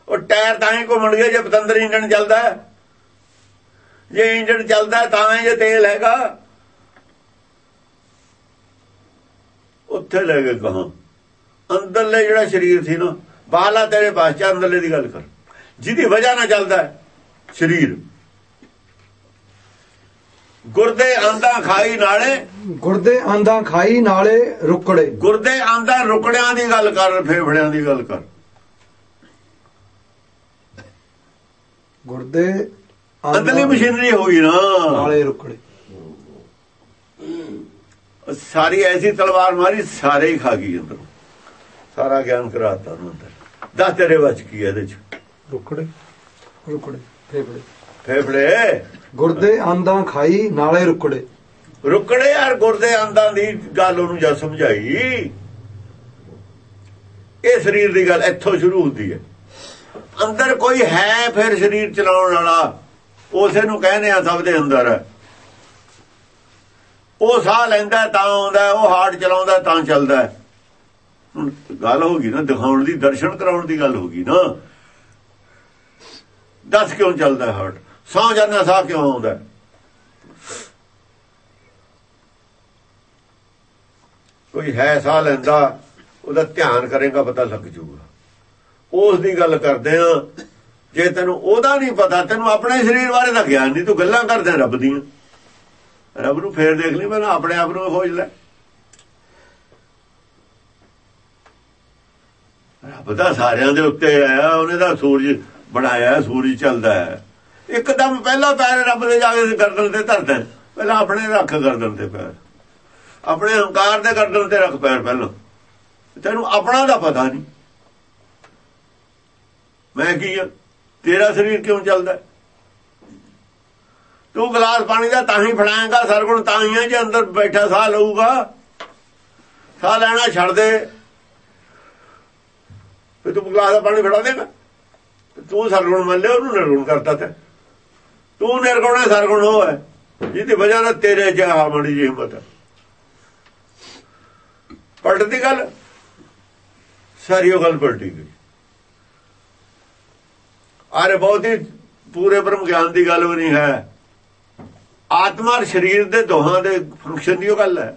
ਉਹ ਟਾਇਰ ਤਾਂ ਹੀ ਘੁੰਮਣਗੇ ਜੇ ਪਤੰਦਰ ਇੰਜਣ ਚੱਲਦਾ, ਜੇ ਇੰਜਣ ਚੱਲਦਾ ਤਾਂ ਹੀ, ਜੇ ਤੇਲ ਹੈਗਾ। ਉੱਥੇ ਲੈ ਕੇ ਕਹਾਂ ਅੰਦਰਲੇ ਜਿਹੜਾ ਸਰੀਰ ਸੀ ਨਾ, ਬਾਹਲਾ ਤੇਰੇ ਪਾਸ ਚ, ਅੰਦਰਲੇ ਦੀ ਗੱਲ ਕਰ ਜਿਹਦੀ ਵਜ੍ਹਾ ਨਾਲ ਚੱਲਦਾ ਸਰੀਰ। ਗੁਰਦੇ ਆਂਦਾ ਖਾਈ ਨਾਲੇ, ਗੁਰਦੇ ਆਂਦਾ ਖਾਈ ਨਾਲੇ ਰੁਕੜੇ। ਗੁਰਦੇ ਆਂਦਾ ਰੁਕੜਿਆਂ ਦੀ ਗੱਲ ਕਰ, ਫੇਫੜਿਆਂ ਦੀ ਗੱਲ ਕਰ। ਗੁਰਦੇ ਅੰਦਰਲੀ ਮਸ਼ੀਨਰੀ ਹੋਈ ਨਾ, ਨਾਲੇ ਰੁਕੜੇ। ਸਾਰੀ ਐਸੀ ਤਲਵਾਰ ਮਾਰੀ, ਸਾਰੇ ਹੀ ਖਾ ਗਈ ਅੰਦਰ, ਸਾਰਾ ਗਿਆਨ ਕਰਾਤਾ ਉਹਨੂੰ ਅੰਦਰ। ਦੱਸ ਤੇਰੇ ਵਿੱਚ ਕੀ ਇਹਦੇ ਚ? ਰੁਕੜੇ, ਰੁਕੜੇ, ਫੇਫੜੇ, ਫੇਫੜੇ। ਗੁਰਦੇ ਆਂਦਾ ਖਾਈ ਨਾਲੇ ਰੁਕੜੇ। ਰੁਕੜੇ ਯਾਰ, ਗੁਰਦੇ ਆਂਦਾਂ ਦੀ ਗੱਲ ਉਹਨੂੰ ਜਦ ਸਮਝਾਈ। ਇਹ ਸਰੀਰ ਦੀ ਗੱਲ ਇੱਥੋਂ ਸ਼ੁਰੂ ਹੁੰਦੀ ਹੈ। ਅੰਦਰ ਕੋਈ ਹੈ ਫਿਰ ਸਰੀਰ ਚਲਾਉਣ ਵਾਲਾ, ਉਸੇ ਨੂੰ ਕਹਿੰਦੇ ਆ ਸਭ ਦੇ ਅੰਦਰ ਹੈ। ਉਹ ਸਾਹ ਲੈਂਦਾ ਤਾਂ ਆਉਂਦਾ, ਉਹ ਹਾਰਟ ਚਲਾਉਂਦਾ ਤਾਂ ਚੱਲਦਾ। ਹੁਣ ਗੱਲ ਹੋ ਗਈ ਨਾ ਦਿਖਾਉਣ ਦੀ, ਦਰਸ਼ਨ ਕਰਾਉਣ ਦੀ ਗੱਲ ਹੋ ਗਈ ਨਾ। ਦੱਸ ਕਿਉਂ ਚੱਲਦਾ ਹਾਰਟ? ਸਾਹ ਜਾਂਦਾ, ਸਾਹ ਕਿਉਂ ਆਉਂਦਾ? ਕੋਈ ਹੈ ਸਾਹ ਲੈਂਦਾ, ਉਹਦਾ ਧਿਆਨ ਕਰੇਗਾ ਪਤਾ ਲੱਗ ਜਾਊਗਾ। ਉਸ ਦੀ ਗੱਲ ਕਰਦੇ ਆ। ਜੇ ਤੈਨੂੰ ਉਹਦਾ ਨਹੀਂ ਪਤਾ, ਤੈਨੂੰ ਆਪਣੇ ਸਰੀਰ ਬਾਰੇ ਦਾ ਗਿਆਨ ਨਹੀਂ, ਤੂੰ ਗੱਲਾਂ ਕਰਦਾ ਰੱਬ ਦੀਆਂ। ਰੱਬ ਨੂੰ ਫੇਰ ਦੇਖ ਲਈ, ਪਹਿਲਾਂ ਆਪਣੇ ਆਪ ਨੂੰ ਖੋਜ ਲੈ। ਰੱਬ ਤਾਂ ਸਾਰਿਆਂ ਦੇ ਉੱਤੇ ਆਇਆ, ਉਹਨੇ ਤਾਂ ਸੂਰਜ ਬਣਾਇਆ, ਸੂਰਜ ਚੱਲਦਾ ਹੈ। ਇੱਕਦਮ ਪਹਿਲਾ ਪੈਰ ਰੱਬ ਦੇ ਜਾ ਕੇ ਗਰਦਨ ਤੇ ਧਰਦਾ, ਪਹਿਲਾਂ ਆਪਣੇ ਰੱਖ ਗਰਦਨ ਤੇ ਪੈਰ, ਆਪਣੇ ਹੰਕਾਰ ਦੇ ਗਰਦਨ ਤੇ ਰੱਖ ਪੈਰ ਪਹਿਲਾਂ। ਤੈਨੂੰ ਆਪਣਾ ਦਾ ਪਤਾ ਨਹੀਂ, ਮੈਂ ਕੀ ਆ, ਤੇਰਾ ਸਰੀਰ ਕਿਉਂ ਚੱਲਦਾ? ਤੂੰ ਗਲਾਸ ਪਾਣੀ ਦਾ ਤਾਂ ਹੀ ਫੜਾਏਗਾ, ਸਰਗੁਣ ਤਾਂ ਹੀ ਹੈ ਜੇ ਅੰਦਰ ਬੈਠਾ ਸਾਹ ਲਊਗਾ। ਸਾਹ ਲੈਣਾ ਛੱਡ ਦੇ, ਫਿਰ ਤੂੰ ਗਲਾਸ ਦਾ ਪਾਣੀ ਫੜਾ ਦੇਗਾ। ਤੂੰ ਸਰਗੁਣ ਮੰਨ ਲਿਆ, ਉਹਨੂੰ ਨਿਰਗੁਣ ਕਰਤਾ। ਤੂੰ ਨਿਰਗੁਣ ਹੈ, ਸਰਗੁਣ ਉਹ ਹੈ ਜਿਹਦੀ ਵਜ੍ਹਾ ਨਾਲ ਤੇਰੇ ਚ ਆ ਬੜੀ ਜਿਹੀ ਹਿੰਮਤ ਹੈ। ਪਲਟਦੀ ਗੱਲ, ਸਾਰੀ ਉਹ ਗੱਲ ਪਲਟੀ ਗਈ। ਅਰੇ ਬਹੁਤ ਹੀ ਪੂਰੇ ਬ੍ਰਹਮ ਗਿਆਨ ਦੀ ਗੱਲ ਵੀ ਨਹੀਂ ਹੈ। ਆਤਮਾ ਔਰ ਸਰੀਰ ਦੇ ਦੋਹਾਂ ਦੇ ਫੰਕਸ਼ਨ ਦੀ ਉਹ ਗੱਲ ਹੈ।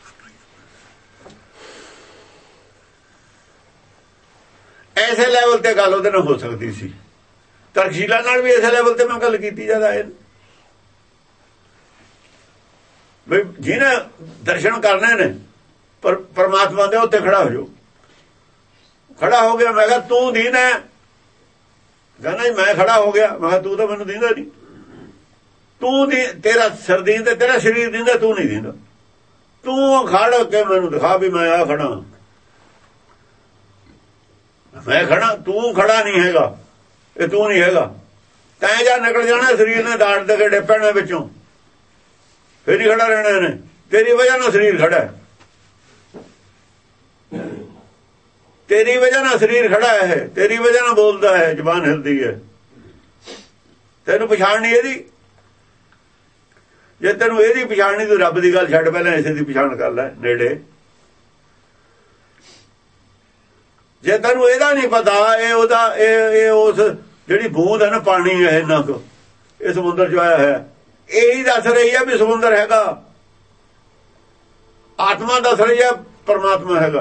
ਐਸੇ ਲੈਵਲ ਤੇ ਗੱਲ ਉਹਦੇ ਨਾਲ ਹੋ ਸਕਦੀ ਸੀ। ਤਰਕਸ਼ੀਲਾ ਨਾਲ ਵੀ ਇਸੇ ਲੈਵਲ ਤੇ ਮੈਂ ਗੱਲ ਕੀਤੀ ਜਾਂਦਾ ਹੈ ਵੀ ਜਿਹਨੇ ਦਰਸ਼ਨ ਕਰਨੇ ਨੇ ਪਰ ਪਰਮਾਤਮਾ ਦੇ ਉੱਤੇ ਖੜਾ ਹੋ ਜਾਓ। ਖੜਾ ਹੋ ਗਿਆ, ਮੈਂ ਕਿਹਾ ਤੂੰ ਦੀਨ ਹੈ, ਕਹਿੰਦਾ ਮੈਂ ਖੜਾ ਹੋ ਗਿਆ। ਮੈਂ ਕਿਹਾ ਤੂੰ ਤਾਂ ਮੈਨੂੰ ਦੀਂਦਾ ਨਹੀਂ, ਤੂੰ ਤੇਰਾ ਸਿਰ ਦੀਂਦਾ, ਤੇਰਾ ਸਰੀਰ ਦੀਂਦਾ, ਤੂੰ ਨਹੀਂ ਦੀਂਦਾ। ਤੂੰ ਖੜ ਕੇ ਮੈਨੂੰ ਦਿਖਾ ਵੀ ਮੈਂ ਆ ਖੜਾ, ਮੈਂ ਖੜਾ, ਤੂੰ ਖੜਾ ਨਹੀਂ ਹੈਗਾ, ਇਹ ਤੂੰ ਨਹੀਂ ਹੈਗਾ। ਤੈਂ ਜਾਂ ਨਿਕਲ ਜਾਣਾ, ਸਰੀਰ ਨੇ ਦਾੜ ਦੇ ਕੇ ਡਿੱਪਣਾ ਵਿੱਚੋਂ, ਫਿਰ ਹੀ ਖੜਾ ਰਹਿਣਾ ਇਹਨੇ। ਤੇਰੀ ਵਜ੍ਹਾ ਨਾਲ ਸਰੀਰ ਖੜਾ ਹੈ, ਤੇਰੀ ਵਜ੍ਹਾ ਨਾਲ ਸਰੀਰ ਖੜਾ ਹੈ, ਤੇਰੀ ਵਜ੍ਹਾ ਨਾਲ ਬੋਲਦਾ ਹੈ, ਜ਼ੁਬਾਨ ਹਿਲਦੀ ਹੈ। ਤੈਨੂੰ ਪਛਾਣ ਨਹੀਂ ਇਹਦੀ। ਜੇ ਤੈਨੂੰ ਇਹਦੀ ਪਛਾਣ ਨਹੀਂ, ਤੂੰ ਰੱਬ ਦੀ ਗੱਲ ਛੱਡ, ਪਹਿਲਾਂ ਇਸੇ ਦੀ ਪਛਾਣ ਕਰ ਲੈ ਨੇੜੇ। ਜੇ ਤੈਨੂੰ ਇਹਦਾ ਨਹੀਂ ਪਤਾ, ਇਹ ਉਹਦਾ ਇਹ ਉਸ ਜਿਹੜੀ ਬੂੰਦ ਹੈ ਨਾ, ਪਾਣੀ ਹੈ ਇੰਨਾ ਕੁ ਇਹ ਸਮੁੰਦਰ ਚ ਆਇਆ ਹੈ, ਇਹੀ ਦੱਸ ਰਹੀ ਹੈ ਵੀ ਸਮੁੰਦਰ ਹੈਗਾ। ਆਤਮਾ ਦੱਸ ਰਹੀ ਹੈ ਪਰਮਾਤਮਾ ਹੈਗਾ,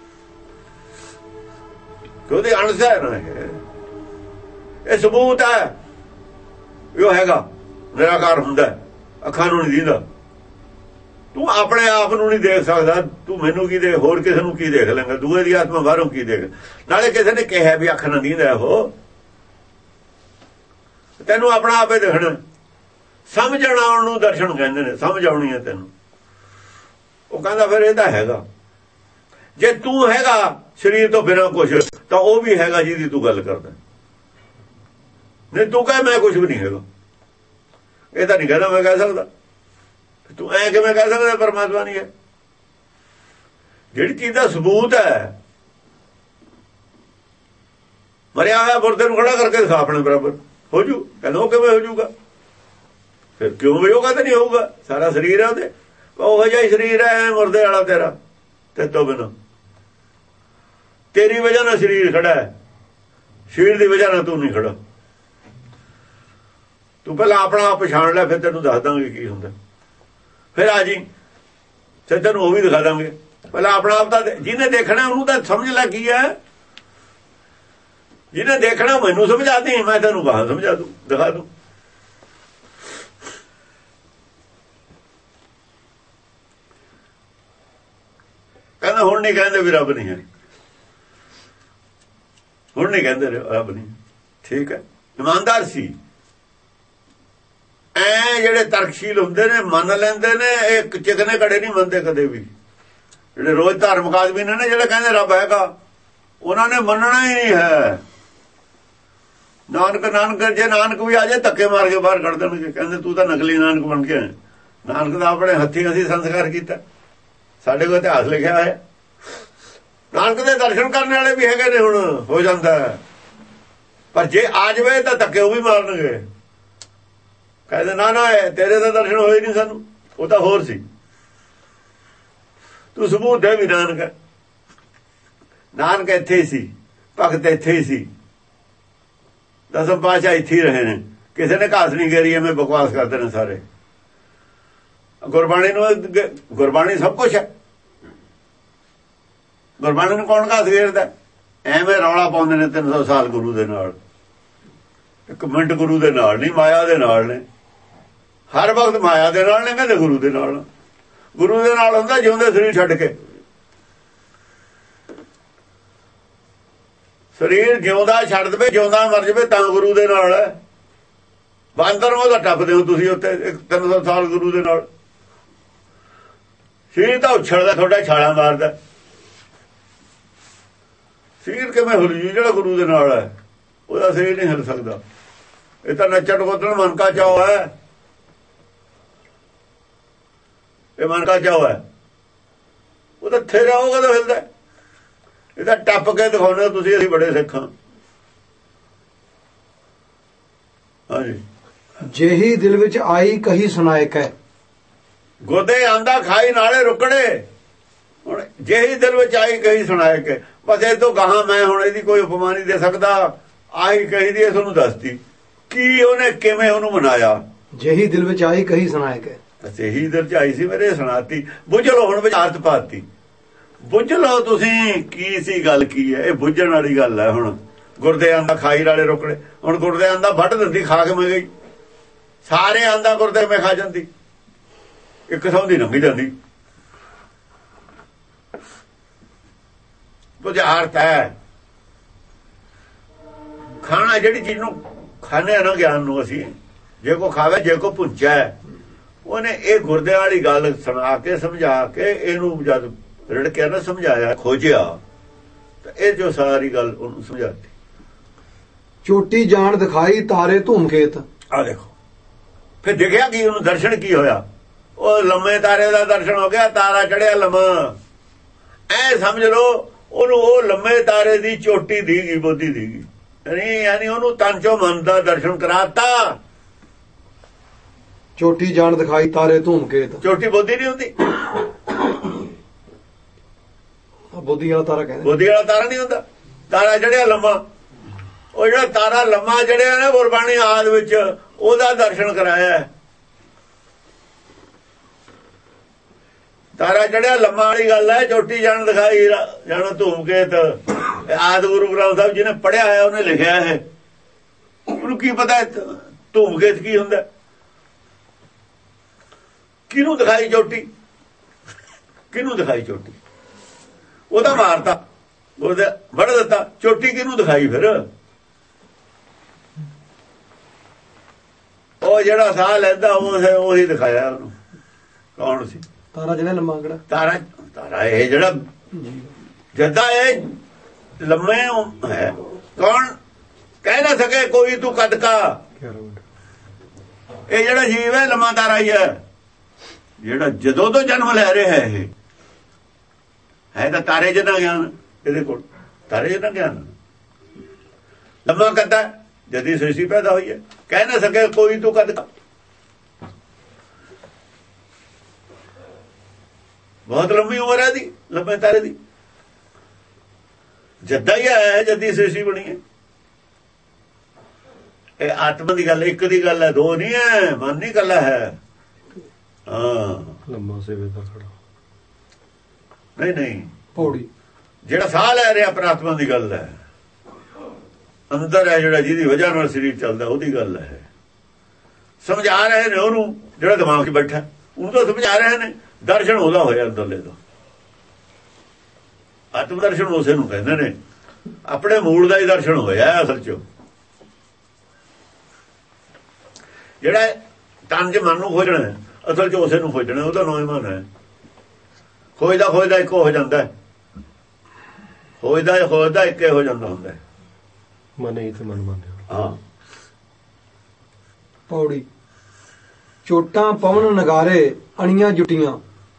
ਕਿ ਉਹਦੇ ਅੰਸ਼ ਹੈ ਨਾ। ਇਹ ਸਬੂਤ ਹੈ ਵੀ ਉਹ ਹੈਗਾ, ਨਿਰਾਕਾਰ ਹੁੰਦਾ, ਅੱਖਾਂ ਨੂੰ ਨਹੀਂ ਦਿੰਦਾ। ਤੂੰ ਆਪਣੇ ਆਪ ਨੂੰ ਨਹੀਂ ਦੇਖ ਸਕਦਾ, ਤੂੰ ਮੈਨੂੰ ਕੀ ਦੇਖ, ਹੋਰ ਕਿਸੇ ਨੂੰ ਕੀ ਦੇਖ ਲੈਂਗਾ? ਦੂਏ ਦੀ ਆਤਮਾ ਬਾਹਰੋਂ ਕੀ ਦੇਖ? ਨਾਲੇ ਕਿਸੇ ਨੇ ਕਿਹਾ ਵੀ ਅੱਖ ਨਾ ਦਿੰਦਾ, ਉਹ ਤੈਨੂੰ ਆਪਣਾ ਆਪੇ ਦੇਖਣਾ। ਸਮਝਣ ਆਉਣ ਨੂੰ ਦਰਸ਼ਨ ਕਹਿੰਦੇ ਨੇ, ਸਮਝ ਆਉਣੀ ਹੈ ਤੈਨੂੰ। ਉਹ ਕਹਿੰਦਾ ਫਿਰ ਇਹਦਾ ਹੈਗਾ। ਜੇ ਤੂੰ ਹੈਗਾ ਸਰੀਰ ਤੋਂ ਬਿਨਾਂ ਕੁਛ, ਤਾਂ ਉਹ ਵੀ ਹੈਗਾ ਜਿਹਦੀ ਤੂੰ ਗੱਲ ਕਰਦਾ। ਨਹੀਂ ਤੂੰ ਕਹੇ ਮੈਂ ਕੁਛ ਵੀ ਨਹੀਂ ਹੈਗਾ, ਇਹ ਤਾਂ ਨਹੀਂ ਕਹਿੰਦਾ ਮੈਂ ਕਹਿ ਸਕਦਾ। ਤੂੰ ਐ ਕਿਵੇਂ ਕਹਿ ਸਕਦਾ ਪਰਮਾਤਮਾ ਨਹੀਂ ਹੈ? ਜਿਹੜੀ ਚੀਜ਼ ਦਾ ਸਬੂਤ ਹੈ, ਮਰਿਆ ਹੋਇਆ ਮੁਰਦੇ ਨੂੰ ਖੜਾ ਕਰਕੇ ਦਿਖਾ ਆਪਣੇ ਬਰਾਬਰ, ਹੋ ਜੂ। ਕਹਿੰਦਾ ਉਹ ਕਿਵੇਂ ਹੋ ਜੂਗਾ? ਫਿਰ ਕਿਉਂ ਵੀ ਉਹ ਕਹਿੰਦਾ ਨਹੀਂ ਹੋਊਗਾ? ਸਾਰਾ ਸਰੀਰ ਹੈ ਉਹਦੇ, ਉਹ ਜਿਹਾ ਹੀ ਸਰੀਰ ਹੈ ਮੁਰਦੇ ਵਾਲਾ ਤੇਰਾ, ਤੇ ਤੋਂ ਬਿਨਾਂ। ਤੇਰੀ ਵਜ੍ਹਾ ਨਾਲ ਸਰੀਰ ਖੜਾ ਹੈ, ਸਰੀਰ ਦੀ ਵਜ੍ਹਾ ਨਾਲ ਤੂੰ ਨਹੀਂ ਖੜਾ। ਤੂੰ ਪਹਿਲਾਂ ਆਪਣਾ ਆਪ ਪਛਾਣ ਲੈ, ਫਿਰ ਤੈਨੂੰ ਦੱਸ ਦਾਂਗੇ ਕੀ ਹੁੰਦਾ। ਫਿਰ ਆ ਜੀ ਤੇ ਤੈਨੂੰ ਉਹ ਵੀ ਦਿਖਾ ਦਾਂਗੇ। ਪਹਿਲਾਂ ਆਪਣਾ ਆਪ ਤਾਂ ਜਿਹਨੇ ਦੇਖਣਾ ਉਹਨੂੰ ਤਾਂ ਸਮਝ ਲੈ ਕੀ ਹੈ। ਜਿਹਨੇ ਦੇਖਣਾ ਮੈਨੂੰ ਸਮਝਾ ਦੇ, ਮੈਂ ਤੈਨੂੰ ਬਾਹਰ ਸਮਝਾ ਦੂੰ, ਦਿਖਾ ਦੂੰ। ਕਹਿੰਦਾ ਹੁਣ ਨਹੀਂ ਕਹਿੰਦੇ ਵੀ ਰੱਬ ਨਹੀਂ ਹੈ, ਹੁਣ ਨਹੀਂ ਕਹਿੰਦੇ ਰੱਬ ਨਹੀਂ। ਠੀਕ ਹੈ, ਇਮਾਨਦਾਰ ਸੀ। ਐ ਜਿਹੜੇ ਤਰਕਸ਼ੀਲ ਹੁੰਦੇ ਨੇ ਮੰਨ ਲੈਂਦੇ ਨੇ, ਇਹ ਚਿਕਨੇ ਕੜੇ ਨਹੀਂ ਮੰਨਦੇ ਕਦੇ ਵੀ। ਜਿਹੜੇ ਰੋਜ਼ ਧਾਰਮਿਕ ਆਦਮੀ ਨੇ ਜਿਹੜੇ ਕਹਿੰਦੇ ਰੱਬ ਹੈਗਾ, ਉਹਨਾਂ ਨੇ ਮੰਨਣਾ ਹੀ ਨਹੀਂ ਹੈ। ਨਾਨਕ ਜੇ ਨਾਨਕ ਵੀ ਆ ਜਾਏ ਧੱਕੇ ਮਾਰ ਕੇ ਬਾਹਰ ਕੱਢ ਦੇਣਗੇ। ਕਹਿੰਦੇ ਤੂੰ ਤਾਂ ਨਕਲੀ ਨਾਨਕ ਬਣ ਕੇ ਆਇਆ। ਨਾਨਕ ਦਾ ਆਪਣੇ ਹੱਥੀਂ ਅਸੀਂ ਸੰਸਕਾਰ ਕੀਤਾ, ਸਾਡੇ ਕੋਲ ਇਤਿਹਾਸ ਲਿਖਿਆ ਹੋਇਆ। ਨਾਨਕ ਦੇ ਦਰਸ਼ਨ ਕਰਨ ਵਾਲੇ ਵੀ ਹੈਗੇ ਨੇ, ਹੁਣ ਹੋ ਜਾਂਦਾ। ਪਰ ਜੇ ਆ ਜਾਵੇ ਤਾਂ ਧੱਕੇ ਉਹ ਵੀ ਮਾਰਨਗੇ। ਕਹਿੰਦੇ ਨਾ ਤੇਰੇ ਤਾਂ ਦਰਸ਼ਨ ਹੋਏ ਨਹੀਂ ਸਾਨੂੰ, ਉਹ ਤਾਂ ਹੋਰ ਸੀ। ਤੂੰ ਸਬੂਤ ਦੇ ਵੀ ਨਾਨਕ ਇੱਥੇ ਹੀ ਸੀ, ਭਗਤ ਇੱਥੇ ਹੀ ਸੀ, ਦਸਮ ਪਾਤਸ਼ਾਹ ਇੱਥੇ ਹੀ ਰਹੇ ਨੇ। ਕਿਸੇ ਨੇ ਘਾਸ ਨਹੀਂ ਗੇਰੀ, ਐਵੇਂ ਬਕਵਾਸ ਕਰਦੇ ਨੇ ਸਾਰੇ। ਗੁਰਬਾਣੀ ਸਭ ਕੁਛ ਹੈ। ਗੁਰਬਾਣੀ ਨੂੰ ਕੌਣ ਘਾਸ ਗੇਰਦਾ? ਐਵੇਂ ਰੌਲਾ ਪਾਉਂਦੇ ਨੇ 300 ਸਾਲ ਗੁਰੂ ਦੇ ਨਾਲ। ਇੱਕ ਮਿੰਟ ਗੁਰੂ ਦੇ ਨਾਲ ਨਹੀਂ, ਮਾਇਆ ਦੇ ਨਾਲ ਨੇ। ਹਰ ਵਕਤ ਮਾਇਆ ਦੇ ਨਾਲ ਨੇ, ਕਹਿੰਦੇ ਗੁਰੂ ਦੇ ਨਾਲ। ਗੁਰੂ ਦੇ ਨਾਲ ਹੁੰਦਾ ਜਿਉਂਦੇ ਸਰੀਰ ਛੱਡ ਕੇ। ਸਰੀਰ ਜਿਉਂਦਾ ਛੱਡ ਦੇਵੇ, ਜਿਉਂਦਾ ਮਰ ਜਾਵੇ ਤਾਂ ਗੁਰੂ ਦੇ ਨਾਲ ਹੈ। ਬਾਂਦਰ ਉਹਦਾ ਟੱਪਦੇ ਹੋ ਤੁਸੀਂ ਉੱਤੇ 300 ਸਾਲ ਗੁਰੂ ਦੇ ਨਾਲ। ਸਰੀਰ ਤਾਂ ਉਛਲਦਾ, ਤੁਹਾਡਾ ਛਾਲਾਂ ਮਾਰਦਾ। ਸਰੀਰ ਕਿਵੇਂ ਹਿਲ ਜੂ ਜਿਹੜਾ ਗੁਰੂ ਦੇ ਨਾਲ ਹੈ? ਉਹਦਾ ਸਰੀਰ ਨਹੀਂ ਹਿਲ ਸਕਦਾ। ਇਹ ਤਾਂ ਨੱਚਣ ਕੁੱਦਣ ਮਨ ਕਾ ਚਾਓ ਹੈ। ਇਹ ਮਨ ਕਾ ਚਾਓ ਹੈ। ਉਹ ਤਾਂ ਥੇਰਾ ਹੋਗਾ ਤਾਂ ਹਿਲਦਾ। ਇਹ ਤਾਂ ਟੱਪ ਕੇ ਦਿਖਾਉਣਾ ਤੁਸੀਂ, ਅਸੀਂ ਬੜੇ ਸਿੱਖ ਹਾਂ। ਹਾਂਜੀ, ਜਿਹੀ ਦਿਲ ਵਿੱਚ ਆਈ ਕਹੀ ਸੁਣਾਇਕ ਹੈ। ਗੋਦੇ ਆਂਦਾ ਖਾਈ ਨਾਲੇ ਰੁਕੜੇ। ਹੁਣ ਜਿਹੀ ਦਿਲ ਵਿੱਚ ਆਈ ਕਹੀ ਸੁਣਾਇਕ ਹੈ। ਬਸ ਇਹ ਤੋਂ ਗਾਹਾਂ ਮੈਂ ਹੁਣ ਇਹਦੀ ਕੋਈ ਉਪਮਾ ਨਹੀਂ ਦੇ ਸਕਦਾ। ਆਹੀ ਕਹੀ ਦੀ ਤੁਹਾਨੂੰ ਦੱਸਤੀ ਕੀ ਉਹਨੇ ਕਿਵੇਂ ਉਹਨੂੰ ਮਨਾਇਆ। ਜਿਹੀ ਦਿਲ ਵਿੱਚ ਆਈ ਕਹੀ ਸੁਣਾਇਕ ਹੈ। ਇਹੀ ਦਿਲ ਚ ਆਈ ਸੀ, ਮੇਰੇ ਸੁਣਾਤੀ। ਬੁੱਝ ਲਓ ਹੁਣ, ਵਿਚਾਰਤ ਪਾਤੀ। ਬੁੱਝ ਲਓ ਤੁਸੀਂ ਕੀ ਸੀ, ਗੱਲ ਕੀ ਹੈ। ਇਹ ਬੁੱਝਣ ਵਾਲੀ ਗੱਲ ਹੈ। ਹੁਣ ਗੁਰਦੇ ਆਂਦਾ ਖਾਈ ਨਾਲੇ ਰੁਕੜੇ। ਹੁਣ ਗੁਰਦੇ ਆਂਦਾ ਵੱਢ ਦਿੰਦੀ, ਖਾ ਕੇ ਮੈਂ ਗਈ। ਸਾਰੇ ਆਂਦਾ ਗੁਰਦੇ ਮੈਂ ਖਾ ਜਾਂਦੀ, ਇੱਕ ਥਾਂ ਦੀ ਲੰਘੀ ਜਾਂਦੀ। ਬੁਝਾਰਤ ਹੈ। ਖਾਣਾ ਜਿਹੜੀ ਚੀਜ਼ ਨੂੰ ਖਾਣੇ ਨਾ, ਗਿਆਨ ਨੂੰ ਅਸੀਂ ਜੇ ਕੋ ਖਾਵੇ, ਜੇ ਕੋ ਪੁੱਛਿਆ, ਉਹਨੇ ਇਹ ਗੁਰਦੇ ਵਾਲੀ ਗੱਲ ਸੁਣਾ ਕੇ ਸਮਝਾ ਕੇ ਇਹਨੂੰ ਜਦ ਰੜਕਿਆ ਨਾ, ਸਮਝਾਇਆ, ਖੋਜਿਆ, ਤਾਂ ਇਹ ਜੋ ਸਾਰੀ ਗੱਲ ਉਹਨੂੰ ਸਮਝਾਤੀ। ਚੋਟੀ ਜਾਣ ਦਿਖਾਈ ਤਾਰੇ ਧੂਮਕੇਤ। ਆ ਦੇਖੋ ਫਿਰ ਦਿਖਿਆ ਕੀ ਉਹਨੂੰ, ਦਰਸ਼ਨ ਕੀ ਹੋਇਆ? ਉਹ ਲੰਮੇ ਤਾਰੇ ਦਾ ਦਰਸ਼ਨ ਹੋ ਗਿਆ। ਤਾਰਾ ਚੜਿਆ ਲੰਮਾ, ਐ ਸਮਝ ਲਓ ਉਹਨੂੰ। ਉਹ ਲੰਮੇ ਤਾਰੇ ਦੀ ਚੋਟੀ ਦੀਗੀ, ਬੋਧੀ ਦੀਗੀ। ਯਾਨੀ ਉਹਨੂੰ ਤਨ ਚੋਂ ਮਨ ਦਾ ਦਰਸ਼ਨ ਕਰਾਤਾ। ਚੋਟੀ ਜਾਣ ਦਿਖਾਈ ਤਾਰੇ ਧੂਮਕੇਤ। ਚੋਟੀ ਬੋਧੀ ਨਹੀਂ ਹੁੰਦੀ। ਬੋਧੀ ਵਾਲਾ ਤਾਰਾ ਕਹਿੰਦੇ। ਬੋਧੀ ਵਾਲਾ ਤਾਰਾ ਨਹੀਂ ਹੁੰਦਾ। ਤਾਰਾ ਚੜਿਆ ਲੰਮਾ। ਉਹ ਜਿਹੜਾ ਤਾਰਾ ਲੰਮਾ ਚੜਿਆ ਨਾ, ਗੁਰਬਾਣੀ ਆਦ ਵਿੱਚ ਉਹਦਾ ਦਰਸ਼ਨ ਕਰਾਇਆ। ਤਾਰਾ ਚੜਿਆ ਲੰਮਾ ਵਾਲੀ ਗੱਲ ਹੈ। ਚੋਟੀ ਜਾਣ ਦਿਖਾਈ ਜਾਣਾ ਧੂਮਕੇਤ। ਆਦਿ ਗੁਰੂ ਗ੍ਰੰਥ ਸਾਹਿਬ ਜਿਹਨੇ ਪੜ੍ਹਿਆ ਹੈ ਉਹਨੇ ਲਿਖਿਆ ਹੈ। ਉਹਨੂੰ ਕੀ ਪਤਾ ਧੂਮਕੇਤ ਕੀ ਹੁੰਦਾ? ਕਿਹਨੂੰ ਦਿਖਾਈ ਚੋਟੀ? ਕਿਹਨੂੰ ਦਿਖਾਈ ਚੋਟੀ? ਉਹਦਾ ਮਾਰਤਾ, ਉਹਦੇ ਵੜ ਦਿੱਤਾ। ਚੋਟੀ ਕਿਹਨੂੰ ਦਿਖਾਈ ਫਿਰ? ਉਹ ਜਿਹੜਾ ਸਾਹ ਲੈਂਦਾ ਉਹੀ ਦਿਖਾਇਆ ਉਹਨੂੰ। ਕੌਣ ਸੀ? ਤਾਰਾ ਜਿਹੜਾ ਲੰਮਾ ਕਿਹੜਾ? ਤਾਰਾ ਇਹ ਜਿਹੜਾ ਜਦਾ ਇਹ ਲੰਮੇ ਹੈ। ਕੌਣ ਕਹਿ ਨਾ ਸਕੇ ਕੋਈ ਤੂੰ ਕਦ ਕਾ। ਇਹ ਜਿਹੜਾ ਜੀਵ ਹੈ ਲੰਮਾ ਤਾਰਾ ਹੀ ਹੈ, ਜਿਹੜਾ ਜਦੋਂ ਤੋਂ ਜਨਮ ਲੈ ਰਿਹਾ ਹੈ। ਇਹ ਹੈ ਤਾਂ ਤਾਰੇ ਜਿਹਾ ਗਿਆਨ ਇਹਦੇ ਕੋਲ। ਤਾਰੇ ਜਿਹਾ ਗਿਆਨ ਲੰਮਾ ਕਦਾ ਜਦੀ ਸ੍ਰਿਸ਼ਟੀ ਪੈਦਾ ਹੋਈ ਹੈ। ਕਹਿ ਨਾ ਸਕੇ ਕੋਈ ਤੂੰ ਕਦ ਕਾ। ਬਹੁਤ ਲੰਮੀ ਉਮਰ ਹੈ ਦੀ ਲੰਮੇ ਤਾਰੇ ਦੀ। ਜੱਦਾ ਹੀ ਆਇਆ ਹੈ, ਜੱਦੀ ਸ੍ਰਿਸ਼ਟੀ ਬਣੀ ਹੈ। ਇਹ ਆਤਮਾ ਦੀ ਗੱਲ, ਇੱਕ ਦੀ ਗੱਲ ਹੈ, ਦੋ ਨਹੀਂ ਹੈ, ਮਨ ਨਹੀਂ ਇਕੱਲਾ ਹੈ। ਲੰਮਾ ਸੇਵੇ ਦਾ ਖੜਾ ਨਹੀਂ ਪੌੜੀ ਜਿਹੜਾ ਸਾਹ ਲੈ ਰਿਹਾ ਪ੍ਰਾਤਮਾ ਦੀ ਗੱਲ ਹੈ, ਅੰਦਰ ਹੈ ਜਿਹੜਾ, ਜਿਹਦੀ ਵਜ੍ਹਾ ਨਾਲ ਸਰੀਰ ਚੱਲਦਾ, ਉਹਦੀ ਗੱਲ ਹੈ। ਸਮਝਾ ਰਹੇ ਨੇ ਉਹਨੂੰ ਜਿਹੜਾ ਦਿਮਾਗ 'ਚ ਬੈਠਾ, ਉਹਨੂੰ ਤਾਂ ਸਮਝਾ ਰਹੇ ਨੇ। ਦਰਸ਼ਨ ਉਹਦਾ ਹੋਇਆ ਅੰਦਰਲੇ ਦਾ। ਆਤਮ ਦਰਸ਼ਨ ਉਸੇ ਨੂੰ ਕਹਿੰਦੇ ਨੇ, ਆਪਣੇ ਮੂਲ ਦਾ ਹੀ ਦਰਸ਼ਨ ਹੋਇਆ ਅਸਲ 'ਚ। ਜਿਹੜਾ ਤਨ 'ਚ ਮਨ ਨੂੰ ਖੋਜਣਾ, ਅਸਲ 'ਚ ਉਸੇ ਨੂੰ ਖੋਜਣਾ, ਉਹਦਾ ਨਾਮ ਹੀ ਮਨ ਹੈ। ਖੋਜਦਾ ਇੱਕ ਹੋ ਜਾਂਦਾ, ਖੋਜਦਾ ਇੱਕ ਹੋ ਜਾਂਦਾ ਹੁੰਦਾ। ਮਨ ਹੀ ਤੇ ਮਨ ਮੰਨਿਆ। ਹਾਂ ਪੌੜੀ ਚੋਟਾਂ ਪਵਨ ਨਗਾਰੇ ਅਣੀਆਂ ਜੁਟੀਆਂ।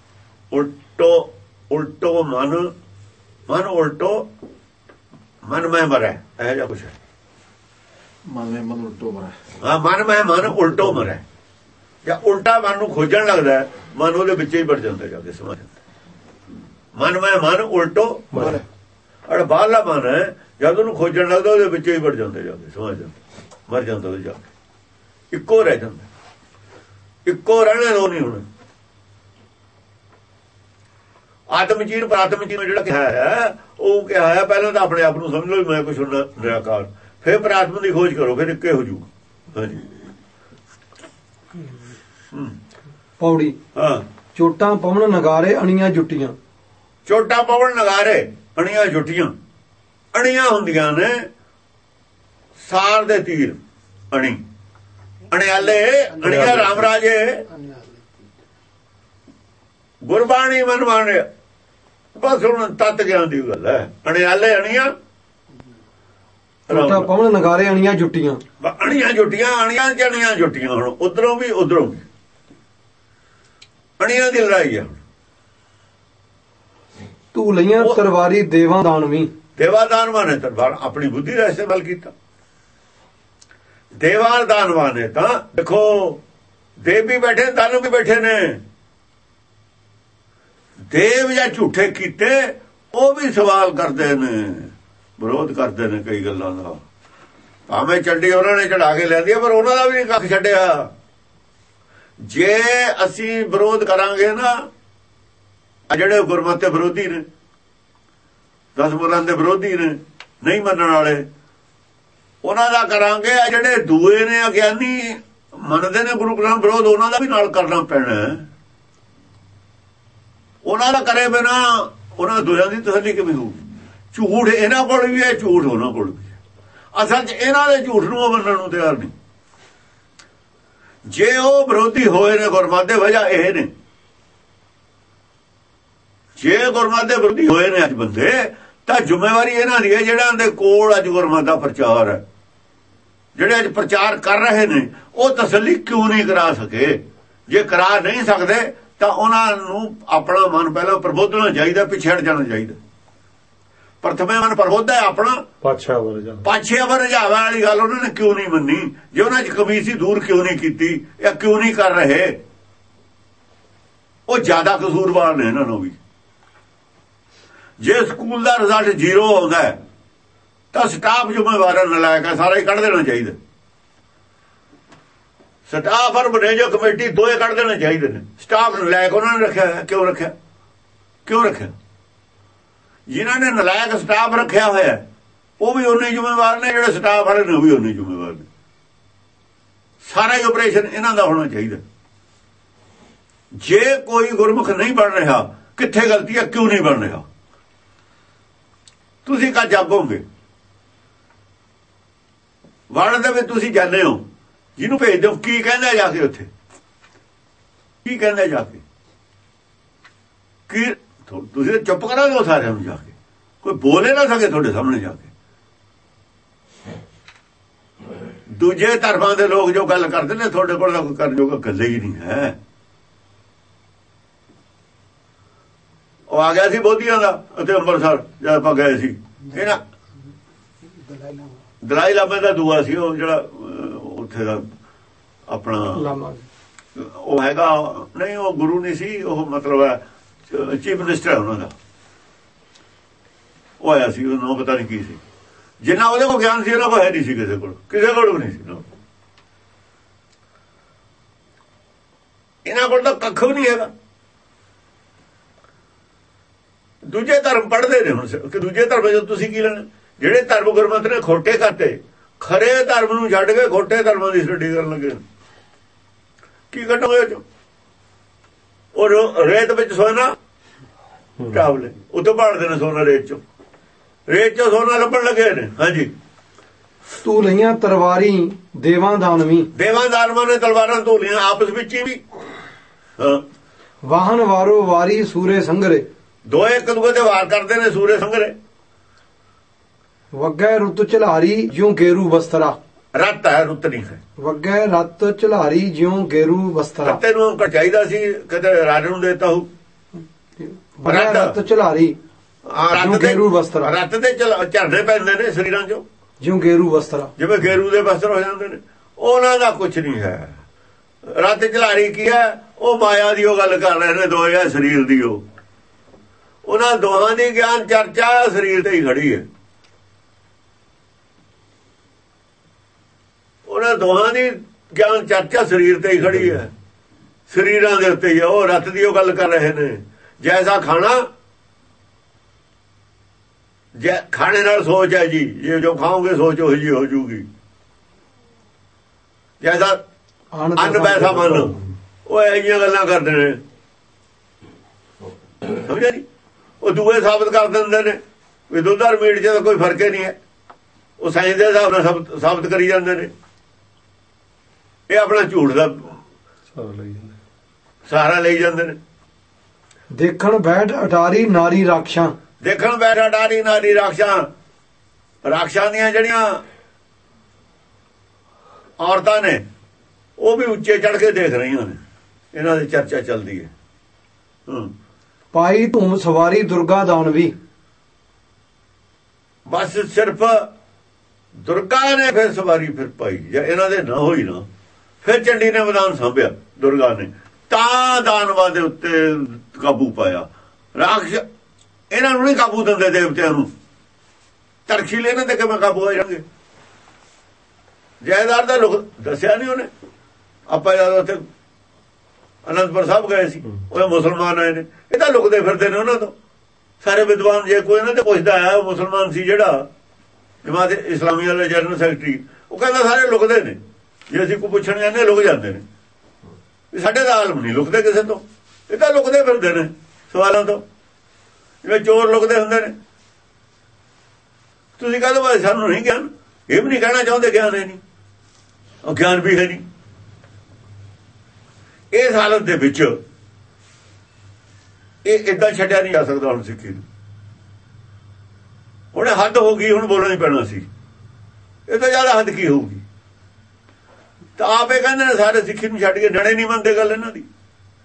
ਉਲਟੋ ਮਨ ਉਲਟੋ ਮਨ ਮੈਂ ਮਰੈ, ਇਹ ਜਿਹਾ ਕੁਛ ਹੈ। ਮਨ ਮੈਂ ਉਲਟੋ ਮਰੈ। ਹਾਂ, ਮਨ ਉਲਟੋ ਮਰੈ। ਜਾਂ ਉਲਟਾ ਮਨ ਨੂੰ ਖੋਜਣ ਲੱਗਦਾ, ਮਨ ਉਹਦੇ ਵਿੱਚ ਹੀ ਵੜ ਜਾਂਦਾ, ਜਾ ਕੇ ਸਮਝ ਜਾਂਦਾ। ਮਨ ਉਲਟੋ ਮਰੈ। ਅੜ ਬਾਹਰਲਾ ਮਨ ਹੈ, ਜਦ ਉਹਨੂੰ ਖੋਜਣ ਲੱਗਦਾ ਉਹਦੇ ਵਿੱਚ ਹੀ ਵੜ ਜਾਂਦਾ, ਜਾ ਕੇ ਸਮਝ ਜਾਂਦਾ, ਮਰ ਜਾਂਦਾ ਉਹਦੇ ਜਾ ਕੇ। ਇੱਕੋ ਰਹਿ ਜਾਂਦਾ, ਇੱਕੋ ਰਹਿਣੇ ਦੋ ਨਹੀਂ ਹੁਣ। ਆਤਮ ਜੀਨ ਪ੍ਰਾਤਮ ਜੀਨ ਜਿਹੜਾ ਕਿਹਾ ਹੈ, ਉਹ ਕਿਹਾ ਹੈ ਪਹਿਲਾਂ ਤਾਂ ਆਪਣੇ ਆਪ ਨੂੰ ਸਮਝ ਲਓ ਮੈਂ ਕੁਛ ਨਿਰਾਕਾਰ, ਫਿਰ ਪ੍ਰਾਤਮ ਦੀ ਖੋਜ ਕਰੋ, ਫਿਰ ਇੱਕੇ ਹੋ ਜੂ। ਹਾਂਜੀ ਪੌੜੀ ਹਾਂ ਚੋਟਾਂ ਪਵਨ ਨਗਾਰੇ ਅਣੀਆਂ ਜੁਟੀਆਂ। ਚੋਟਾ ਪਵਨ ਨਗਾਰੇ ਅਣੀਆਂ ਜੁਟੀਆਂ। ਅਣੀਆਂ ਹੁੰਦੀਆਂ ਨੇ ਸਾਰ ਦੇ ਤੀਰ, ਅਣੀ ਅਣਿਆਲੇ, ਅਣੀਆਂ ਰਾਮ ਰਾਜੇ। ਗੁਰਬਾਣੀ ਮਨ ਮਾਣਿਆ, ਬਸ ਹੁਣ ਤਤ ਗਿਆਨ ਦੀ ਗੱਲ ਹੈ। ਅਣਿਆਲੇ ਅਣੀਆਂ, ਚੋਟਾਂ ਪਵਨ ਨਗਾਰੇ ਅਣੀਆਂ ਜੁਟੀਆਂ। ਅਣੀਆਂ ਜੁਟੀਆਂ, ਅਣੀਆਂ ਚ ਅਣੀਆਂ ਜੁਟੀਆਂ। ਹੁਣ ਉਧਰੋਂ ਵੀ ਉਧਰੋਂ ਵੀ ਅਣੀਆਂ ਦੀ ਲੜਾਈ ਹੈ। ਤੂੰ ਲਈਆਂ ਤਰਵਾਰੀ ਦੇਵਾਂ ਦਾਨਵੀ। ਦੇਵਾ ਦਾਨਵਾਂ ਨੇ ਤਰਵਾਰ ਆਪਣੀ ਬੁੱਧੀ ਦਾ ਇਸਤੇਮਾਲ ਕੀਤਾ। ਦੇਵਾ ਦਾਨਵਾਂ ਨੇ ਤਾਂ ਦੇਖੋ, ਦੇਵ ਵੀ ਬੈਠੇ, ਦਾਨਵ ਵੀ ਬੈਠੇ ਨੇ। ਦੇਵ ਜਾਂ ਝੂਠੇ ਕੀਤੇ, ਉਹ ਵੀ ਸਵਾਲ ਕਰਦੇ ਨੇ, ਵਿਰੋਧ ਕਰਦੇ ਨੇ ਕਈ ਗੱਲਾਂ ਦਾ। ਭਾਵੇਂ ਚੰਡੀ ਉਹਨਾਂ ਨੇ ਚੜਾ ਕੇ ਲੈਂਦੀ, ਪਰ ਉਹਨਾਂ ਦਾ ਵੀ ਨਹੀਂ ਕੱਖ ਛੱਡਿਆ। ਜੇ ਅਸੀਂ ਵਿਰੋਧ ਕਰਾਂਗੇ ਨਾ, ਜਿਹੜੇ ਗੁਰਮਤਿ ਵਿਰੋਧੀ ਨੇ, 10 ਮੁੱਲਾਂ ਦੇ ਵਿਰੋਧੀ ਨੇ, ਨਹੀਂ ਮੰਨਣ ਵਾਲੇ, ਉਹਨਾਂ ਦਾ ਕਰਾਂਗੇ। ਆ ਜਿਹੜੇ ਦੂਏ ਨੇ, ਅਗਿਆਨੀ ਮੰਨਦੇ ਨੇ ਗੁਰੂ ਗ੍ਰੰਥ ਵਿਰੋਧ, ਉਹਨਾਂ ਦਾ ਵੀ ਨਾਲ ਕਰਨਾ ਪੈਣਾ। ਉਹਨਾਂ ਦਾ ਕਰੇ ਬਿਨਾ ਉਹਨਾਂ ਦੂਜਿਆਂ ਦੀ ਤਸੱਲੀ ਕਿਵੇਂ ਹੋਊ? ਝੂਠ ਇਹਨਾਂ ਕੋਲ ਵੀ ਹੈ, ਝੂਠ ਉਹਨਾਂ ਕੋਲ ਵੀ ਹੈ। ਅਸਲ 'ਚ ਇਹਨਾਂ ਦੇ ਝੂਠ ਨੂੰ ਮੰਨਣ ਨੂੰ ਤਿਆਰ ਨਹੀਂ। ਜੇ ਉਹ ਵਿਰੋਧੀ ਹੋਏ ਨੇ ਗੁਰਮਤਿ ਦੇ, ਵਜ੍ਹਾ ਇਹ ਨੇ। ਜੇ ਗੁਰਮਤਿ ਦੇ ਵਿਰੋਧੀ ਹੋਏ ਨੇ ਅੱਜ ਬੰਦੇ, ਤਾਂ ਜ਼ਿੰਮੇਵਾਰੀ ਇਹਨਾਂ ਦੀ ਹੈ ਜਿਹੜਿਆਂ ਦੇ ਕੋਲ ਅੱਜ ਗੁਰਮਤਿ ਦਾ ਪ੍ਰਚਾਰ ਹੈ। ਜਿਹੜੇ ਅੱਜ ਪ੍ਰਚਾਰ ਕਰ ਰਹੇ ਨੇ, ਉਹ ਤਸੱਲੀ ਕਿਉਂ ਨਹੀਂ ਕਰਾ ਸਕੇ? ਜੇ ਕਰਾ ਨਹੀਂ ਸਕਦੇ ਤਾਂ ਉਹਨਾਂ ਨੂੰ ਆਪਣਾ ਮਨ ਪਹਿਲਾਂ ਪ੍ਰਬੋਧਣਾ ਚਾਹੀਦਾ, ਪਿੱਛੇ ਹਟ ਜਾਣਾ ਚਾਹੀਦਾ। ਪ੍ਰਥਮੇ ਮਨ ਪ੍ਰਬੋਧ ਹੈ ਆਪਣਾ, ਪਾਛੇ ਅਵਰ ਰਜਾਵਾ ਵਾਲੀ ਗੱਲ ਉਹਨਾਂ ਨੇ ਕਿਉਂ ਨਹੀਂ ਮੰਨੀ? ਜੇ ਉਹਨਾਂ 'ਚ ਕਮੀ ਸੀ, ਦੂਰ ਕਿਉਂ ਨਹੀਂ ਕੀਤੀ, ਜਾਂ ਕਿਉਂ ਨਹੀਂ ਕਰ ਰਹੇ? ਉਹ ਜ਼ਿਆਦਾ ਕਸੂਰਵਾਰ ਨੇ ਇਹਨਾਂ ਨੂੰ ਵੀ। ਜੇ ਸਕੂਲ ਦਾ ਰਿਜ਼ਲਟ 0 ਆਉਂਦਾ ਤਾਂ ਸਟਾਫ ਜ਼ਿੰਮੇਵਾਰ ਨਲਾਇਕ ਹੈ, ਸਾਰਾ ਹੀ ਕੱਢ ਦੇਣਾ ਚਾਹੀਦਾ। ਸਟਾਫ ਔਰ ਮੈਨੇਜਰ ਕਮੇਟੀ ਦੋਏ ਕੱਢ ਦੇਣੇ ਚਾਹੀਦੇ ਨੇ। ਸਟਾਫ ਨਲਾਇਕ ਉਹਨਾਂ ਨੇ ਰੱਖਿਆ ਹੈ, ਕਿਉਂ ਰੱਖਿਆ? ਜਿਨ੍ਹਾਂ ਨੇ ਨਲਾਇਕ ਸਟਾਫ ਰੱਖਿਆ ਹੋਇਆ, ਉਹ ਵੀ ਉਨੇ ਜ਼ਿੰਮੇਵਾਰ ਨੇ, ਜਿਹੜੇ ਸਟਾਫ ਵਾਲੇ ਨੇ ਉਹ ਵੀ ਉਨੇ ਜ਼ਿੰਮੇਵਾਰ ਨੇ। ਸਾਰਾ ਹੀ ਆਪਰੇਸ਼ਨ ਇਹਨਾਂ ਦਾ ਹੋਣਾ ਚਾਹੀਦਾ। ਜੇ ਕੋਈ ਗੁਰਮੁਖ ਨਹੀਂ ਬਣ ਰਿਹਾ, ਕਿੱਥੇ ਗਲਤੀ ਹੈ, ਕਿਉਂ ਨਹੀਂ ਬਣ ਰਿਹਾ? ਤੁਸੀਂ ਕਾ ਜਾਗੋਗੇ? ਵੜ ਦੇ ਵਿੱਚ ਤੁਸੀਂ ਜਾਂਦੇ ਹੋ, ਜਿਹਨੂੰ ਭੇਜ ਦਿਓ, ਕੀ ਕਹਿੰਦਾ ਜਾ ਕੇ ਉੱਥੇ? ਕੀ ਕਹਿੰਦਾ ਜਾ ਕੇ? ਕੀ ਤੁਸੀਂ ਚੁੱਪ ਕਰਾ ਦਿਓ ਸਾਰਿਆਂ ਨੂੰ ਜਾ ਕੇ, ਕੋਈ ਬੋਲੇ ਨਾ ਸਕੇ ਤੁਹਾਡੇ ਸਾਹਮਣੇ ਜਾ ਕੇ। ਦੂਜੇ ਧਰਮਾਂ ਦੇ ਲੋਕ ਜੋ ਗੱਲ ਕਰਦੇ ਨੇ, ਤੁਹਾਡੇ ਕੋਲ ਤਾਂ ਕੋਈ ਕਰਨ ਜੋਗਾ ਗੱਲ ਹੀ ਨਹੀਂ ਹੈ। ਉਹ ਆ ਗਿਆ ਸੀ ਬੋਧੀਆਂ ਦਾ ਉੱਥੇ ਅੰਮ੍ਰਿਤਸਰ ਜਦ ਆਪਾਂ ਗਏ ਸੀ, ਇਹ ਨਾ ਦਲਾਈ ਲਾਮੇ ਦਾ ਦੂਆ ਸੀ ਉਹ, ਜਿਹੜਾ ਉੱਥੇ ਦਾ ਆਪਣਾ ਉਹ ਹੈਗਾ ਨਹੀਂ, ਉਹ ਗੁਰੂ ਨਹੀਂ ਸੀ, ਉਹ ਮਤਲਬ ਹੈ ਚੀਫ ਮਿਨਿਸਟਰ ਹੈ ਉਹਨਾਂ ਦਾ। ਉਹ ਆਇਆ ਸੀ, ਉਹਨੂੰ ਪਤਾ ਨਹੀਂ ਕੀ ਸੀ। ਜਿੰਨਾ ਉਹਦੇ ਕੋਲ ਗਿਆਨ ਸੀ ਉਹਨਾਂ ਕੋਲ ਹੈ ਨਹੀਂ ਸੀ, ਕਿਸੇ ਕੋਲ ਵੀ ਨਹੀਂ ਸੀ। ਇਹਨਾਂ ਕੋਲ ਤਾਂ ਕੱਖ ਵੀ ਨਹੀਂ ਹੈਗਾ। ਦੂਜੇ ਧਰਮ ਪੜ੍ਹਦੇ ਨੇ ਹੁਣ ਕਿ ਦੂਜੇ ਧਰਮ ਜੋ ਤੁਸੀਂ ਕੀ ਲੈਣਾ? ਜਿਹੜੇ ਧਰਮ ਗੁਰਮਤਿ ਨੇ ਖੋਟੇ ਕਰਤੇ, ਖਰੇ ਧਰਮ ਨੂੰ ਛੱਡ ਕੇ ਖੋਟੇ ਧਰਮਾਂ ਦੀ ਸਟੱਡੀ ਕਰਨ ਲੱਗੇ। ਕੀ ਕੱਢੋਗੇ? ਉਹ ਰੇਤ ਵਿੱਚ ਸੋਨਾ ਟਾਵਲੇ ਉੱਥੋਂ ਭਾਲਦੇ ਨੇ ਸੋਨਾ, ਰੇਤ ਚੋਂ ਸੋਨਾ ਲੱਭਣ ਲੱਗੇ ਨੇ। ਹਾਂਜੀ, ਤੂੰ ਲਈਆਂ ਤਲਵਾਰੀ ਦੇਵਾਂ ਦਾਨਵੀ, ਦੇਵਾਂ ਦਾਨਵਾਂ ਨੇ ਤਲਵਾਰਾਂ ਧੋਲੀਆਂ ਆਪਸ ਵਿੱਚ ਹੀ ਵੀ। ਵਾਹਨ ਵਾਰੋ ਵਾਰੀ ਸੂਰੇ ਸੰਘਰੇ, ਦੋਏ ਇੱਕ ਦੂਜੇ ਤੇ ਵਾਰ ਕਰਦੇ ਨੇ ਸੂਰੇ ਸੰਘਰੇ। ਵੱਗੈ ਰੁੱਤ ਝਲਾਰੀ ਜਿਉਂ ਗੇਰੂ ਬਸਤਰਾ, ਰੱਤ ਹੈ, ਰੁੱਤ ਨਹੀਂ ਹੈ। ਵੱਗੈ ਰੱਤ ਝਲਾਰੀ ਜਿਉਂ ਗੇਰੂ ਬਸਤਰਾ, ਰੱਤੇ ਨੂੰ ਚਾਹੀਦਾ ਸੀ ਕਦੇ ਰਾਜੇ ਨੂੰ ਦੇਤਾ ਹੋ। ਵੱਗੈ ਰੱਤ ਝਲਾਰੀ ਜਿਉਂ ਗੇਰੂ ਬਸਤਰਾ, ਰੱਤ ਤੇ ਝਰਨੇ ਪੈਂਦੇ ਨੇ ਸਰੀਰਾਂ ਚੋਂ ਜਿਉਂ ਗੇਰੂ ਬਸਤਰਾ, ਜਿਵੇਂ ਗੇਰੂ ਦੇ ਬਸਤਰ ਹੋ ਜਾਂਦੇ ਨੇ। ਉਹਨਾਂ ਦਾ ਕੁਝ ਨਹੀਂ ਹੈ। ਰੱਤ ਝਲਾਰੀ ਕੀ ਹੈ? ਉਹ ਮਾਇਆ ਦੀ ਉਹ ਗੱਲ ਕਰ ਰਹੇ ਨੇ, ਦੋਏ ਸਰੀਰ ਦੀ। ਉਹਨਾਂ ਦੋਹਾਂ ਦੀ ਗਿਆਨ ਚਰਚਾ ਸਰੀਰ ਤੇ ਹੀ ਖੜੀ ਹੈ। ਉਹਨਾਂ ਦੋਹਾਂ ਦੀ ਗਿਆਨ ਚਰਚਾ ਸਰੀਰ ਤੇ ਹੀ ਖੜੀ ਹੈ, ਸਰੀਰਾਂ ਦੇ ਉੱਤੇ ਹੀ। ਉਹ ਰੱਤ ਦੀ ਉਹ ਗੱਲ ਕਰ ਰਹੇ ਨੇ। ਜੈਸਾ ਖਾਣਾ, ਖਾਣੇ ਨਾਲ ਸੋਚ ਹੈ ਜੀ, ਇਹ ਜੋ ਖਾਓਗੇ ਸੋਚ ਉਹੀ ਜੀ ਹੋ ਜੂਗੀ। ਜੈਸਾ ਅੰਨ ਵੈਸਾ ਮਨ, ਉਹ ਇਹੋ ਜਿਹੀਆਂ ਗੱਲਾਂ ਕਰਦੇ ਨੇ, ਸਮਝਿਆ ਨਹੀਂ? ਉਹ ਦੂਏ ਸਾਬਤ ਕਰ ਦਿੰਦੇ ਨੇ ਵੀ ਦੁੱਧ ਔਰ ਮੀਟ 'ਚ ਤਾਂ ਕੋਈ ਫਰਕ ਹੀ ਨਹੀਂ ਹੈ। ਉਹ ਸਾਇੰਸ ਦੇ ਹਿਸਾਬ ਨਾਲ ਸਾਬਤ ਕਰੀ ਜਾਂਦੇ ਨੇ। ਇਹ ਆਪਣਾ ਝੂਠ ਦਾ ਸਹਾਰਾ ਲਈ ਜਾਂਦੇ ਨੇ। ਦੇਖਣ ਬੈਠ ਅਟਾਰੀ ਨਾਰੀ ਰਾਖਸ਼ਾਂ, ਦੇਖਣ ਬੈਠ ਅਟਾਰੀ ਨਾਰੀ ਰਾਖਸ਼ਾਂ, ਰਾਖਸ਼ਾਂ ਦੀਆਂ ਜਿਹੜੀਆਂ ਔਰਤਾਂ ਨੇ ਉਹ ਵੀ ਉੱਚੇ ਚੜ ਕੇ ਦੇਖ ਰਹੀਆਂ ਨੇ। ਇਹਨਾਂ ਦੀ ਚਰਚਾ ਚੱਲਦੀ ਹੈ। ਪਾਈ ਧੂਮ ਸਵਾਰੀ ਦੁਰਗਾ ਦਾਨਵੀ, ਬਸ ਸਿਰਫ ਦੁਰਗਾ ਨੇ ਫਿਰ ਸਵਾਰੀ ਫਿਰ ਪਾਈ। ਜੇ ਇਹਨਾਂ ਦੇ ਨਾ ਹੋਈ ਨਾ, ਫਿਰ ਚੰਡੀ ਨੇ ਮੈਦਾਨ ਸਾਂਭਿਆ, ਦੁਰਗਾ ਨੇ ਤਾਂ ਦਾਨਵਾਂ ਦੇ ਉੱਤੇ ਕਾਬੂ ਪਾਇਆ। ਰਾਖਸ਼ ਇਹਨਾਂ ਨੂੰ ਨਹੀਂ ਕਾਬੂ ਦਿੰਦੇ, ਦੇਵਤਿਆਂ ਨੂੰ। ਤਰਕਸ਼ੀਲ ਇਹਨਾਂ ਤੇ ਕਿਵੇਂ ਕਾਬੂ ਆ ਜਾਣਗੇ? ਜਾਇਦਾਦ ਦਾ ਲੋਕ ਦੱਸਿਆ ਨਹੀਂ ਉਹਨੇ। ਆਪਾਂ ਜਦ ਉੱਥੇ ਅਨੰਦਪੁਰ ਸਾਹਿਬ ਗਏ ਸੀ, ਉਹ ਮੁਸਲਮਾਨ ਆਏ ਨੇ, ਇਹ ਤਾਂ ਲੁਕਦੇ ਫਿਰਦੇ ਨੇ ਉਹਨਾਂ ਤੋਂ ਸਾਰੇ ਵਿਦਵਾਨ। ਜੇ ਕੋਈ ਇਹਨਾਂ ਤੇ ਪੁੱਛਦਾ ਹੈ, ਉਹ ਮੁਸਲਮਾਨ ਸੀ ਜਿਹੜਾ ਜਮਾਤ ਇਸਲਾਮੀ ਵਾਲੇ ਜਨਰਲ ਸੈਕਟਰੀ, ਉਹ ਕਹਿੰਦਾ ਸਾਰੇ ਲੁਕਦੇ ਨੇ। ਜੇ ਅਸੀਂ ਕੋਈ ਪੁੱਛਣ ਜਾਂਦੇ ਲੁਕ ਜਾਂਦੇ ਨੇ। ਸਾਡੇ ਦਾ ਆਲਮ ਨਹੀਂ ਲੁਕਦੇ ਕਿਸੇ ਤੋਂ, ਇਹ ਤਾਂ ਲੁਕਦੇ ਫਿਰਦੇ ਨੇ ਸਵਾਲਾਂ ਤੋਂ, ਜਿਵੇਂ ਚੋਰ ਲੁਕਦੇ ਹੁੰਦੇ ਨੇ। ਤੁਸੀਂ ਕਹਿੰਦੇ ਭਾਈ ਸਾਨੂੰ ਨਹੀਂ ਗਿਆਨ, ਇਹ ਵੀ ਨਹੀਂ ਕਹਿਣਾ ਚਾਹੁੰਦੇ ਗਿਆਨ ਹੈ ਨਹੀਂ, ਉਹ ਗਿਆਨ ਵੀ ਹੈ ਨਹੀਂ। ਇਸ ਹਾਲਤ ਦੇ ਵਿੱਚ ਇਹ ਏਦਾਂ ਛੱਡਿਆ ਨਹੀਂ ਜਾ ਸਕਦਾ। ਹੁਣ ਸਿੱਖੀ ਨੂੰ ਹੁਣ ਹੱਦ ਹੋ ਗਈ, ਹੁਣ ਬੋਲਣਾ ਹੀ ਪੈਣਾ ਸੀ। ਇਹ ਤਾਂ ਜ਼ਿਆਦਾ ਹੱਦ ਕੀ ਹੋਊਗੀ? ਤਾਂ ਆਪੇ ਕਹਿੰਦੇ ਨੇ ਸਾਰੇ ਸਿੱਖੀ ਨੂੰ ਛੱਡ ਕੇ ਨੜੇ ਨਹੀਂ ਮੰਨਦੇ ਗੱਲ ਇਹਨਾਂ ਦੀ,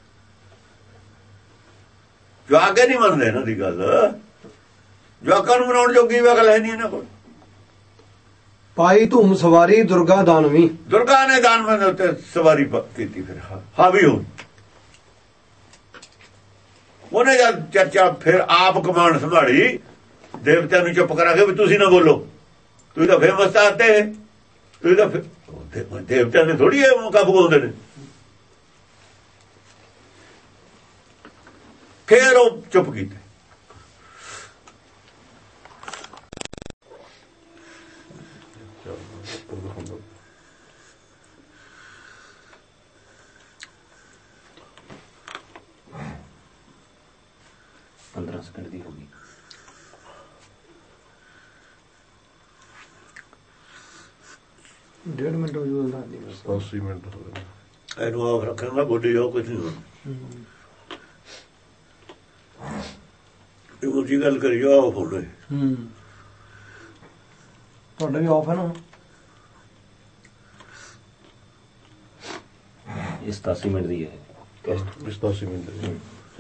ਜਵਾਕ ਨਹੀਂ ਮੰਨਦੇ ਇਹਨਾਂ ਦੀ ਗੱਲ। ਜਵਾਕਾਂ ਨੂੰ ਮਨਾਉਣ ਜੋਗੀ ਵੀ ਗੱਲ ਹੈ ਨਹੀਂ ਇਹਨਾਂ ਕੋਲ। ਪਾਈ ਧੂਮ ਸਵਾਰੀ ਦੁਰਗਾ ਦਾਨਵੀ, ਦੁਰਗਾ ਨੇ ਦਾਨਵਾਂ ਦੇ ਉੱਤੇ ਸਵਾਰੀ ਕੀਤੀ। ਫਿਰ ਹਾਵੀ ਹੋ ਉਹਨੇ ਜਦ ਚਰਚਾ ਫਿਰ ਆਪ ਕਮਾਂਡ ਸੰਭਾਲੀ, ਦੇਵਤਿਆਂ ਨੂੰ ਚੁੱਪ ਕਰਾ ਕੇ ਵੀ ਤੁਸੀਂ ਨਾ ਬੋਲੋ, ਤੁਸੀਂ ਤਾਂ ਫੇਮਸ ਆਤੇ, ਤੁਸੀਂ ਤਾਂ ਦੇਵਤਿਆਂ ਨੇ ਥੋੜੀ ਕਾਬੂ ਆਉਂਦੇ ਨੇ। ਫਿਰ ਉਹ ਚੁੱਪ ਕੀਤੇ। ਸੈਕਿੰਡ ਦੀ ਹੋ ਗਈ। ਡੇਢ ਮਿੰਟ ਹੋ ਜੂਗਾ, 80 ਮਿੰਟ ਹੋ ਗਏ। ਇਹਨੂੰ ਆਪ ਰੱਖਾਂਗਾ, ਬੋਲੀ ਜਾਓ, ਕੁਝ ਨਹੀਂ ਹੋਣਾ। ਇਹ ਉੱਚੀ ਗੱਲ ਕਰੀ ਜਾਓ। ਫੋੜੇ ਤੁਹਾਡਾ ਵੀ ਆਫ ਹੈ ਨਾ? ਇਹ 87 ਮਿੰਟ ਦੀ ਹੈ। 87 ਮਿੰਟ ਦੀ।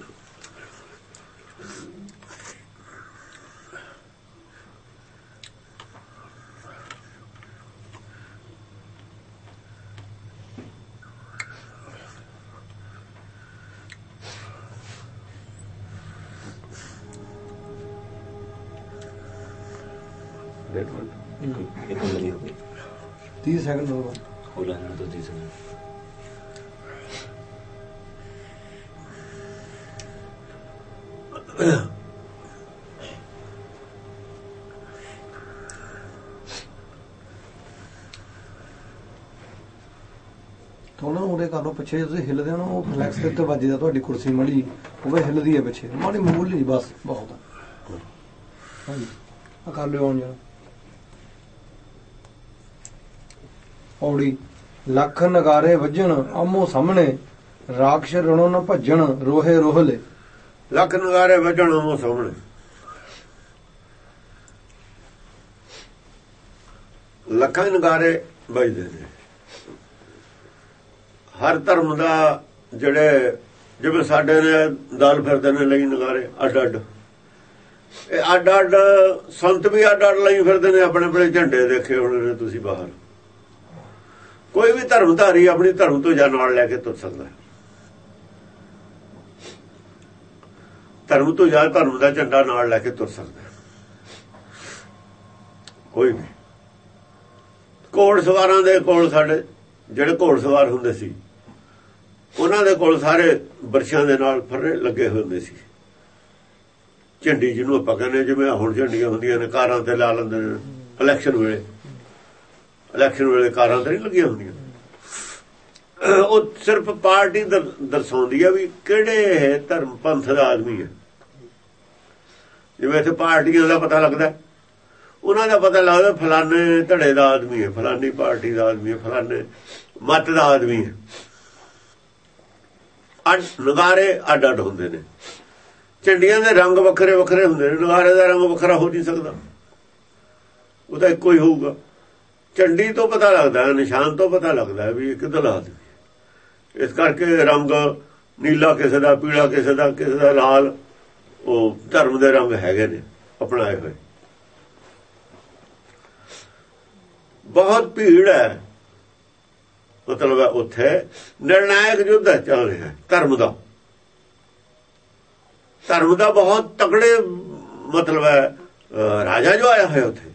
एक लगी हो गई 30 सेकंड होगा। हो जाना तो 30 सेकंड। ਥੋੜਾ ਉਰੇ ਕਰ ਲਓ, ਪਿੱਛੇ ਤੁਸੀਂ ਹਿੱਲਦੇ ਹੋ ਨਾ, ਉਹ ਫਲੈਕਸ ਦੇ ਉੱਤੇ ਵੱਜਦਾ ਤੁਹਾਡੀ ਕੁਰਸੀ ਮੜੀ, ਉਹ ਵੀ ਹਿੱਲਦੀ ਹੈ ਪਿੱਛੇ, ਮਾੜੀ ਮਾਮੂਲੀ ਬਸ, ਬਹੁਤ ਹਾਂਜੀ ਆ ਕਰ ਲਿਓ ਹੁਣ ਜਰਾ। ਔੜੀ ਲੱਖ ਨਗਾਰੇ ਵੱਜਣ ਆਮੋ ਸਾਹਮਣੇ, ਰਾਖਸ਼ ਰਣੋਂ ਨਾ ਭੱਜਣ ਰੋਹੇ ਰੋਹਲੇ। ਲੱਖ ਨਗਾਰੇ ਵੱਜਣ ਆਮੋ ਸਾਹਮਣੇ, ਲੱਖਾਂ ਨਗਾਰੇ ਵੱਜਦੇ ਨੇ। ਹਰ ਧਰਮ ਦਾ ਜਿਹੜੇ, ਜਿਵੇਂ ਸਾਡੇ ਨੇ ਦਲ ਫਿਰਦੇ ਨੇ ਲਈ ਨਗਾਰੇ ਅੱਡ ਅੱਡ, ਇਹ ਅੱਡ ਅੱਡ ਸੰਤ ਵੀ ਅੱਡ ਅੱਡ ਲਈ ਫਿਰਦੇ ਨੇ, ਆਪਣੇ ਆਪਣੇ ਝੰਡੇ ਦੇਖੇ ਹੋਣੇ ਨੇ ਤੁਸੀਂ ਬਾਹਰ। ਕੋਈ ਵੀ ਧਰਮਧਾਰੀ ਆਪਣੀ ਧਰਮ ਤੋਂ ਜਾਂ ਨਾਲ ਲੈ ਕੇ ਤੁਰ ਸਕਦਾ, ਧਰਮ ਤੋਂ ਜਾਂ ਧਰਮ ਦਾ ਝੰਡਾ ਨਾਲ ਲੈ ਕੇ ਤੁਰ ਸਕਦਾ ਕੋਈ ਵੀ। ਘੋੜ ਸਵਾਰਾਂ ਦੇ ਕੋਲ, ਸਾਡੇ ਜਿਹੜੇ ਘੋੜ ਸਵਾਰ ਹੁੰਦੇ ਸੀ, ਉਹਨਾਂ ਦੇ ਕੋਲ ਸਾਰੇ ਬਰਛਾਂ ਦੇ ਨਾਲ ਫਰਰੇ ਲੱਗੇ ਹੋਏ ਹੁੰਦੇ ਸੀ। ਝੰਡੀ ਜਿਹਨੂੰ ਆਪਾਂ ਕਹਿੰਦੇ, ਜਿਵੇਂ ਹੁਣ ਝੰਡੀਆਂ ਹੁੰਦੀਆਂ ਨੇ ਕਾਰਾਂ ਤੇ ਲਾ ਲੈਂਦੇ ਨੇ ਇਲੈਕਸ਼ਨ ਵੇਲੇ, ਇਲੈਕਸ਼ਨ ਵੇਲੇ ਕਾਰਾਂ ਤੇ ਨਹੀਂ ਲੱਗੀਆਂ ਹੁੰਦੀਆਂ। ਉਹ ਸਿਰਫ ਪਾਰਟੀ ਦਰਸਾਉਂਦੀ ਆ ਵੀ ਕਿਹੜੇ ਧਰਮ ਪੰਥ ਦਾ ਆਦਮੀ ਹੈ। ਜਿਵੇਂ ਇੱਥੇ ਪਾਰਟੀਆਂ ਦਾ ਪਤਾ ਲੱਗਦਾ, ਉਹਨਾਂ ਦਾ ਪਤਾ ਲੱਗਦਾ ਫਲਾਣੇ ਧੜੇ ਦਾ ਆਦਮੀ ਹੈ, ਫਲਾਨੀ ਪਾਰਟੀ ਦਾ ਆਦਮੀ ਹੈ, ਫਲਾਣੇ ਮੱਤ ਦਾ ਆਦਮੀ ਹੈ। ਅੱਡ ਨਗਾਰੇ ਅੱਡ ਅੱਡ ਹੁੰਦੇ ਨੇ, ਝੰਡੀਆਂ ਦੇ ਰੰਗ ਵੱਖਰੇ ਵੱਖਰੇ ਹੁੰਦੇ ਨੇ, ਨਗਾਰੇ ਦਾ ਰੰਗ ਵੱਖਰਾ ਹੋ ਨਹੀਂ ਸਕਦਾ, ਉਹ ਤਾਂ ਇੱਕੋ ਹੀ ਹੋਊਗਾ। ਝੰਡੀ ਤੋਂ ਪਤਾ ਲੱਗਦਾ, ਨਿਸ਼ਾਨ ਤੋਂ ਪਤਾ ਲੱਗਦਾ ਵੀ ਇਹ ਕਿੱਧਰ ਆਦਮੀ। ਇਸ ਕਰਕੇ ਰੰਗ ਨੀਲਾ ਕਿਸੇ ਦਾ, ਪੀਲਾ ਕਿਸੇ ਦਾ, ਕਿਸੇ ਦਾ ਲਾਲ, ਉਹ ਧਰਮ ਦੇ ਰੰਗ ਹੈਗੇ ਨੇ ਅਪਣਾਏ ਹੋਏ। ਬਹੁਤ ਭੀੜ ਹੈ, ਮਤਲਬ ਉੱਥੇ ਨਿਰਣਾਇਕ ਯੁੱਧ ਚੱਲ ਰਿਹਾ ਧਰਮ ਦਾ। ਧਰਮ ਦਾ ਬਹੁਤ ਤਕੜੇ ਮਤਲਬ ਹੈ। ਰਾਜਾ ਜੋ ਆਇਆ ਹੋਇਆ ਉੱਥੇ,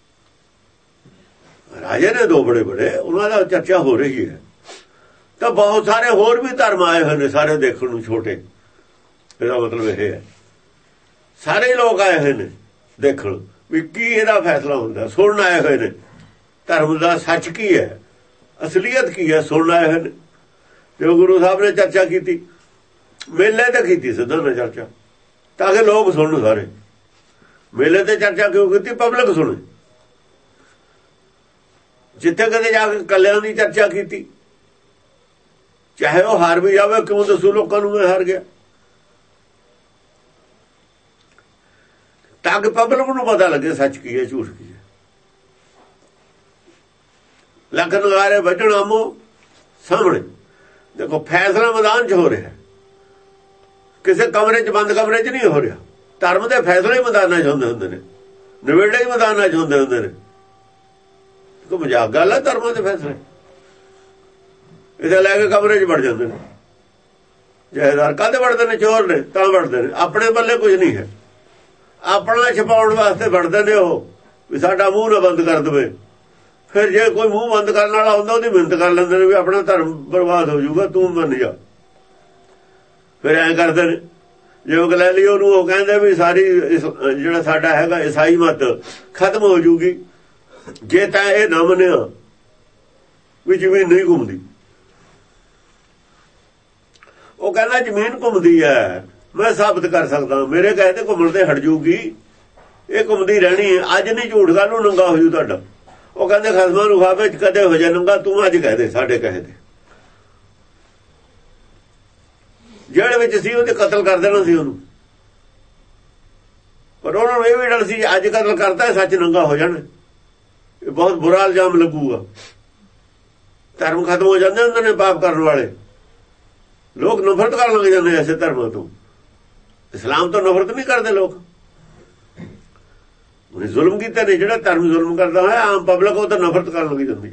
ਰਾਜੇ ਨੇ ਦੋ ਬੜੇ ਬੜੇ, ਉਹਨਾਂ ਦਾ ਚਰਚਾ ਹੋ ਰਹੀ ਹੈ। ਤਾਂ ਬਹੁਤ ਸਾਰੇ ਹੋਰ ਵੀ ਧਰਮ ਆਏ ਹੋਏ ਨੇ ਸਾਰੇ ਦੇਖਣ ਨੂੰ, ਛੋਟੇ। ਇਹਦਾ ਮਤਲਬ ਇਹ ਹੈ ਸਾਰੇ ਲੋਕ ਆਏ ਹੋਏ ਨੇ ਦੇਖਣ ਵੀ ਕੀ ਇਹਦਾ ਫੈਸਲਾ ਹੁੰਦਾ, ਸੁਣਨ ਆਏ ਹੋਏ ਨੇ ਧਰਮ ਦਾ ਸੱਚ ਕੀ ਹੈ, ਅਸਲੀਅਤ ਕੀ ਹੈ, ਸੁਣਨ ਆਏ ਹੋਏ ਨੇ। ਤੇ ਗੁਰੂ ਸਾਹਿਬ ਨੇ ਚਰਚਾ ਕੀਤੀ, ਮੇਲੇ ਤੇ ਕੀਤੀ ਸਿੱਧਾ ਨਾ ਚਰਚਾ, ਤਾਂ ਕਿ ਲੋਕ ਸੁਣਨ ਸਾਰੇ। ਮੇਲੇ ਤੇ ਚਰਚਾ ਕਿਉਂ ਕੀਤੀ? ਪਬਲਿਕ ਸੁਣੇ। ਜਿੱਥੇ ਕਦੇ ਜਾ ਕੇ ਕੱਲਿਆਂ ਦੀ ਚਰਚਾ ਕੀਤੀ, ਚਾਹੇ ਉਹ ਹਾਰ ਵੀ ਜਾਵੇ, ਕਿਉਂ ਦੱਸੂ ਲੋਕਾਂ ਨੂੰ ਮੈਂ ਹਾਰ ਗਿਆ, ਤਾਂ ਕਿ ਪਬਲਿਕ ਨੂੰ ਪਤਾ ਲੱਗੇ ਸੱਚ ਕੀ ਹੈ, ਝੂਠ ਕੀ ਹੈ। ਲੱਖ ਨਗਾਰੇ ਵੱਜਣ ਆਮੋ ਸਾਹਮਣੇ। ਦੇਖੋ ਫੈਸਲਾ ਮੈਦਾਨ 'ਚ ਹੋ ਰਿਹਾ, ਕਿਸੇ ਕਮਰੇ 'ਚ, ਬੰਦ ਕਮਰੇ 'ਚ ਨਹੀਂ ਹੋ ਰਿਹਾ। ਧਰਮ ਦੇ ਫੈਸਲੇ ਮੈਦਾਨਾਂ 'ਚ ਹੁੰਦੇ ਨੇ, ਨਿਬੇੜੇ ਹੀ ਮੈਦਾਨਾਂ 'ਚ ਹੁੰਦੇ ਨੇ। ਕੋਈ ਮਜ਼ਾਕ ਗੱਲ ਹੈ ਧਰਮਾਂ ਦੇ ਫੈਸਲੇ? ਇਹਦੇ ਲੈ ਕੇ ਕਮਰੇ 'ਚ ਵੜ ਜਾਂਦੇ ਨੇ। ਜਹੇਦਾਰ ਕਾਹਦੇ ਵੜਦੇ ਨੇ? ਚੋਰ ਨੇ ਤਾਂ ਵੜਦੇ ਨੇ, ਆਪਣੇ ਬੱਲੇ ਕੁਝ ਨਹੀਂ ਹੈ। ਆਪਣਾ ਛਪਾਉਣ ਵਾਸਤੇ ਵੜਦੇ ਨੇ ਉਹ, ਵੀ ਸਾਡਾ ਮੂੰਹ ਨਾ ਬੰਦ ਕਰ ਦੇਵੇ। ਫਿਰ ਜੇ ਕੋਈ ਮੂੰਹ ਬੰਦ ਕਰਨ ਵਾਲਾ ਹੁੰਦਾ, ਉਹਦੀ ਮਿਹਨਤ ਕਰ ਲੈਂਦੇ ਨੇ ਵੀ ਆਪਣਾ ਧਰਮ ਬਰਬਾਦ ਹੋ ਜਾਊਗਾ, ਤੂੰ ਮੰਨ ਜਾ। ਫਿਰ ਐਂ ਕਰਦੇ ਨੇ। ਜੇ ਗਲੈਲੀ ਉਹਨੂੰ ਉਹ ਕਹਿੰਦੇ ਵੀ ਸਾਰੀ ਜਿਹੜਾ ਸਾਡਾ ਹੈਗਾ ਈਸਾਈ ਮਤ ਖਤਮ ਹੋ ਜੂਗੀ ਜੇ ਤਾਂ ਇਹ ਨਾ ਮੰਨਿਆ ਵੀ ਜ਼ਮੀਨ ਨਹੀਂ ਘੁੰਮਦੀ। ਉਹ ਕਹਿੰਦਾ ਜ਼ਮੀਨ ਘੁੰਮਦੀ ਹੈ, ਮੈਂ ਸਾਬਤ ਕਰ ਸਕਦਾ, ਮੇਰੇ ਕਹੇ ਤੇ ਘੁੰਮਣ ਤੇ ਹਟ ਜੂਗੀ, ਇਹ ਘੁੰਮਦੀ ਰਹਿਣੀ ਹੈ। ਅੱਜ ਨਹੀਂ ਝੂਠ ਗੱਲ ਨੂੰ ਨੰਗਾ ਹੋ ਜੂ ਤੁਹਾਡਾ। ਉਹ ਕਹਿੰਦੇ ਖਸਮਾਂ ਨੂੰ ਖਾਵੇ ਕਦੇ ਹੋ ਜਾ ਨੰਗਾ, ਤੂੰ ਅੱਜ ਕਹਿ ਦੇ ਸਾਡੇ ਕਹੇ ਤੇ। ਜਿਹੜੇ ਵਿੱਚ ਸੀ ਉਹਦੇ ਕਤਲ ਕਰ ਦੇਣਾ ਸੀ ਉਹਨੂੰ, ਪਰ ਉਹਨਾਂ ਨੂੰ ਇਹ ਵੀ ਡਰ ਸੀ ਅੱਜ ਕਤਲ ਕਰਤਾ ਸੱਚ ਨੰਗਾ ਹੋ ਜਾਣਾ, ਇਹ ਬਹੁਤ ਬੁਰਾ ਇਲਜ਼ਾਮ ਲੱਗੂਗਾ। ਧਰਮ ਖਤਮ ਹੋ ਜਾਂਦੇ ਹੁੰਦੇ ਨੇ ਪਾਪ ਕਰਨ ਵਾਲੇ ਲੋਕ, ਨਫ਼ਰਤ ਕਰਨ ਲੱਗ ਜਾਂਦੇ ਐਸੇ ਧਰਮਾਂ ਤੋਂ। ਇਸਲਾਮ ਤੋਂ ਨਫ਼ਰਤ ਨਹੀਂ ਕਰਦੇ ਲੋਕ, ਉਹਨੇ ਜ਼ੁਲਮ ਕੀਤਾ ਨਹੀਂ। ਜਿਹੜਾ ਧਰਮ ਜ਼ੁਲਮ ਕਰਦਾ ਹੈ ਆਮ ਪਬਲਿਕ, ਉਹ ਤਾਂ ਨਫ਼ਰਤ ਕਰਨ ਲੱਗ ਜਾਂਦੀ।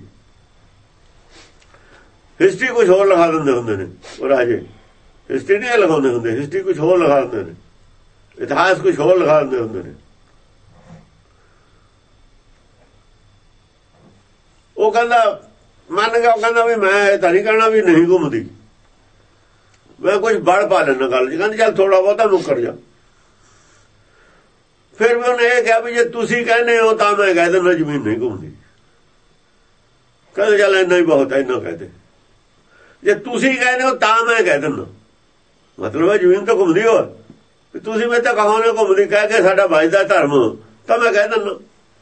ਹਿਸਟਰੀ ਕੁਝ ਹੋਰ ਲਗਾ ਦਿੰਦੇ ਹੁੰਦੇ ਨੇ ਉਹ ਰਾਜੇ, ਹਿਸਟਰੀ ਨਹੀਂ ਲਗਾਉਂਦੇ ਹੁੰਦੇ, ਹਿਸਟਰੀ ਕੁਝ ਹੋਰ ਲਗਾ ਦਿੰਦੇ ਨੇ, ਇਤਿਹਾਸ ਕੁਝ ਹੋਰ ਲਗਾ ਦਿੰਦੇ ਹੁੰਦੇ ਨੇ। ਉਹ ਕਹਿੰਦਾ ਮੰਨ ਗਿਆ, ਉਹ ਕਹਿੰਦਾ ਵੀ ਮੈਂ ਇਹ ਤਾਂ ਨਹੀਂ ਕਹਿਣਾ ਵੀ ਨਹੀਂ ਘੁੰਮਦੀ, ਮੈਂ ਕੁਝ ਬੜ ਪਾ ਲੈਣਾ ਗੱਲ 'ਚ। ਕਹਿੰਦੇ ਚੱਲ ਥੋੜਾ ਬਹੁਤਾ ਮੁੱਕਰ ਜਾ, ਫਿਰ ਵੀ ਉਹਨੇ ਇਹ ਕਿਹਾ ਵੀ ਜੇ ਤੁਸੀਂ ਕਹਿੰਦੇ ਹੋ ਤਾਂ ਮੈਂ ਕਹਿ ਦਿੰਦਾ ਜ਼ਮੀਨ ਨਹੀਂ ਘੁੰਮਦੀ। ਕਹਿੰਦੇ ਚੱਲ ਇੰਨਾ ਹੀ ਬਹੁਤ ਹੈ, ਇੰਨਾ ਕਹਦੇ। ਜੇ ਤੁਸੀਂ ਕਹਿੰਦੇ ਹੋ ਤਾਂ ਮੈਂ ਕਹਿ ਦਿੰਦਾ, ਮਤਲਬ ਹੈ ਜ਼ਮੀਨ ਤਾਂ ਘੁੰਮਦੀ ਹੋ, ਤੁਸੀਂ ਮੈਂ ਤਾਂ ਕਹੋ ਨਾ ਘੁੰਮਦੀ ਕਹਿ ਕੇ ਸਾਡਾ ਵੱਜਦਾ ਧਰਮ, ਤਾਂ ਮੈਂ ਕਹਿ ਦਿੰਦਾ।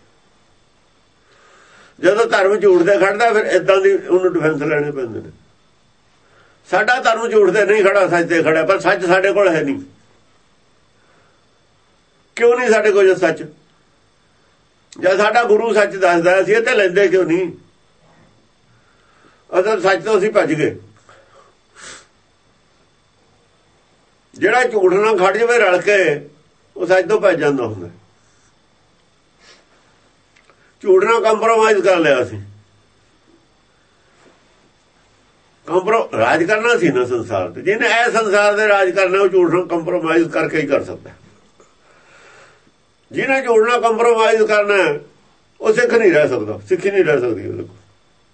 ਜਦੋਂ ਧਰਮ ਝੂਠ ਦੇ ਖੜਦਾ ਫਿਰ ਇਦਾਂ ਦੀ ਉਹਨੂੰ ਡਿਫੈਂਸ ਲੈਣੇ ਪੈਂਦੇ ਨੇ। ਸਾਡਾ ਧਰਮ ਝੂਠ ਦੇ ਨਹੀਂ ਖੜਾ, ਸੱਚ ਤੇ ਖੜਾ, ਪਰ ਸੱਚ ਸਾਡੇ ਕੋਲ ਹੈ ਨਹੀਂ। ਕਿਉਂ ਨਹੀਂ ਸਾਡੇ ਕੋਲ ਸੱਚ? ਜਦ ਸਾਡਾ ਗੁਰੂ ਸੱਚ ਦੱਸਦਾ ਅਸੀਂ ਇਹ ਤੇ ਲੈਂਦੇ ਕਿਉਂ ਨਹੀਂ? ਅਸਲ ਸੱਚ ਤੋਂ ਅਸੀਂ ਭੱਜ ਗਏ। ਜਿਹੜਾ ਝੂਠ ਨਾਲ ਖੜ ਜਾਵੇ ਰਲ ਕੇ, ਉਹ ਸੱਚ ਤੋਂ ਭੱਜ ਜਾਂਦਾ ਹੁੰਦਾ। ਝੂਠ ਨਾਲ ਕੰਪਰੋਮਾਈਜ਼ ਕਰ ਲਿਆ ਅਸੀਂ। ਰਾਜ ਕਰਨਾ ਸੀ ਨਾ ਸੰਸਾਰ ਤੇ, ਜਿਹਨੇ ਇਹ ਸੰਸਾਰ ਦੇ ਰਾਜ ਕਰਨਾ ਉਹ ਝੂਠ ਨਾਲ ਕੰਪਰੋਮਾਈਜ਼ ਕਰਕੇ ਹੀ ਕਰ ਸਕਦਾ। ਜਿਹਨੇ ਝੂਠ ਨਾਲ ਕੰਪਰੋਮਾਈਜ਼ ਕਰਨਾ ਉਹ ਸਿੱਖ ਨਹੀਂ ਰਹਿ ਸਕਦਾ, ਸਿੱਖੀ ਨਹੀਂ ਰਹਿ ਸਕਦੀ ਉਹਦੇ ਕੋਲ।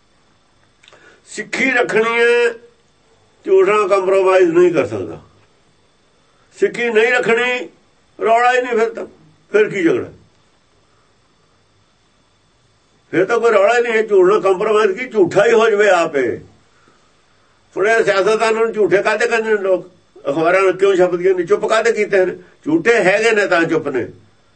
ਸਿੱਖੀ ਰੱਖਣੀ ਹੈ, ਝੂਠ ਨਾਲ ਕੰਪਰੋਮਾਈਜ਼ ਨਹੀਂ ਕਰ ਸਕਦਾ। ਸਿੱਖੀ ਨਹੀਂ ਰੱਖਣੀ, ਰੌਲਾ ਹੀ ਨਹੀਂ। ਫਿਰ ਕੀ ਝਗੜਾ? ਫਿਰ ਤਾਂ ਕੋਈ ਰੌਲਾ ਹੀ ਨਹੀਂ ਹੈ। ਝੂਠ ਨਾਲ ਕੰਪਰੋਮਾਈਜ਼ ਕੀ ਝੂਠਾ ਹੀ ਹੋ ਜਾਵੇ ਆਪੇ। ਥੋੜੇ ਸਿਆਸਤਦਾਨਾਂ ਨੂੰ ਝੂਠੇ ਕਾਹਦੇ ਕਹਿੰਦੇ ਨੇ ਲੋਕ? ਅਖਬਾਰਾਂ ਨੂੰ ਕਿਉਂ ਛਪਦੀਆਂ ਨੇ? ਚੁੱਪ ਕਾਹਦੇ ਕੀਤੇ ਨੇ? ਝੂਠੇ ਹੈਗੇ ਨੇ ਤਾਂ ਚੁੱਪ ਨੇ,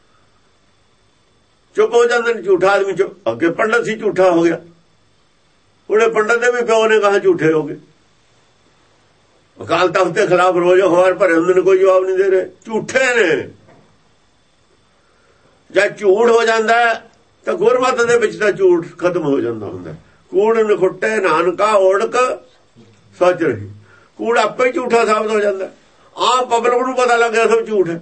ਚੁੱਪ ਹੋ ਜਾਂਦੇ ਨੇ। ਝੂਠਾ ਆਦਮੀ ਚੁੱਪ। ਅੱਗੇ ਪੰਡਤ ਸੀ, ਝੂਠਾ ਹੋ ਗਿਆ। ਉਹਨੇ ਪੰਡਤ ਦੇ ਵੀ ਪਿਓ ਨੇ ਕਹਾ ਝੂਠੇ ਹੋ ਗਏ। ਅਕਾਲ ਤਖਤ ਦੇ ਖਿਲਾਫ ਰੋਜ਼ ਅਖਬਾਰ ਭਰੇ ਹੁੰਦੇ ਨੇ, ਕੋਈ ਜਵਾਬ ਨਹੀਂ ਦੇ ਰਹੇ, ਝੂਠੇ ਨੇ। ਜਦ ਝੂਠ ਹੋ ਜਾਂਦਾ ਤਾਂ ਗੁਰਮਤਿ ਦੇ ਵਿੱਚ ਤਾਂ ਝੂਠ ਖਤਮ ਹੋ ਜਾਂਦਾ ਹੁੰਦਾ। ਕੂੜ ਨਖੁੱਟੇ ਨਾਨਕਾ ਓੜਕ ਸੱਚ ਰਹੀ। ਕੂੜ ਆਪੇ ਹੀ ਝੂਠਾ ਸਾਬਤ ਹੋ ਜਾਂਦਾ। ਆਮ ਪਬਲਿਕ ਨੂੰ ਪਤਾ ਲੱਗ ਗਿਆ ਸਭ ਝੂਠ ਹੈ।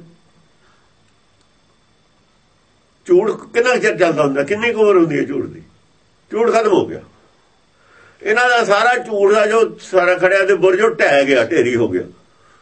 ਝੂਠ ਕਿੰਨਾ ਚਿਰ ਚੱਲਦਾ ਹੁੰਦਾ? ਕਿੰਨੀ ਕੁ ਉਮਰ ਹੁੰਦੀ ਹੈ ਝੂਠ ਦੀ? ਝੂਠ ਖਤਮ ਹੋ ਗਿਆ। ਇਹਨਾਂ ਦਾ ਸਾਰਾ ਝੂਠ ਦਾ ਜੋ ਸਾਰਾ ਖੜਿਆ ਤੇ ਬੁਰਜ ਢਹਿ ਗਿਆ, ਢੇਰੀ ਹੋ ਗਿਆ।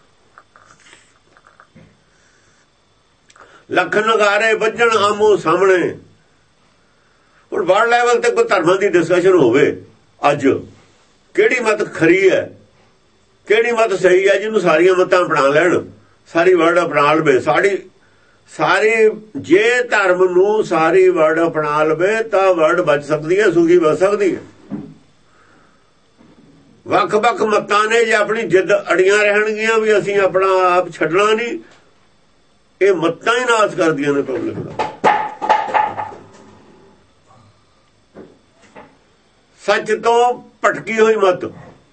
ਲੱਖ ਨਗਾਰੇ ਵੱਜਣ ਆਮੋ ਸਾਹਮਣੇ। ਹੁਣ ਵਰਲਡ ਲੈਵਲ ਤੇ ਕੋਈ ਧਰਮਾਂ ਦੀ ਡਿਸਕਸ਼ਨ ਹੋਵੇ ਅੱਜ, ਕਿਹੜੀ ਮਤ ਖਰੀ ਹੈ, ਕਿਹੜੀ ਮਤ ਸਹੀ ਹੈ, ਜਿਹਨੂੰ ਸਾਰੀਆਂ ਮਤਾਂ ਅਪਣਾ ਲੈਣ, ਸਾਰੀ ਵਰਲਡ ਅਪਣਾ ਲਵੇ। ਸਾਰੀ ਜੇ ਧਰਮ ਨੂੰ ਸਾਰੀ ਵਰਲਡ ਅਪਣਾ ਲਵੇ ਤਾਂ ਵਰਲਡ ਬਚ ਸਕਦੀ ਹੈ, ਸੁਖੀ ਬਚ ਸਕਦੀ ਹੈ। ਵੱਖ-ਵੱਖ ਮਤਾਂ ਨੇ ਜੇ ਆਪਣੀ ਜਿੱਦ ਅੜੀਆਂ ਰਹਿਣਗੀਆਂ ਵੀ ਅਸੀਂ ਆਪਣਾ ਆਪ ਛੱਡਣਾ ਨਹੀਂ, ਇਹ ਮਤਾਂ ਹੀ ਨਾਸ ਕਰਦੀਆਂ ਨੇ ਪਬਲਿਕ ਦਾ। ਸੱਚ ਤੋਂ ਭਟਕੀ ਹੋਈ ਮਤ,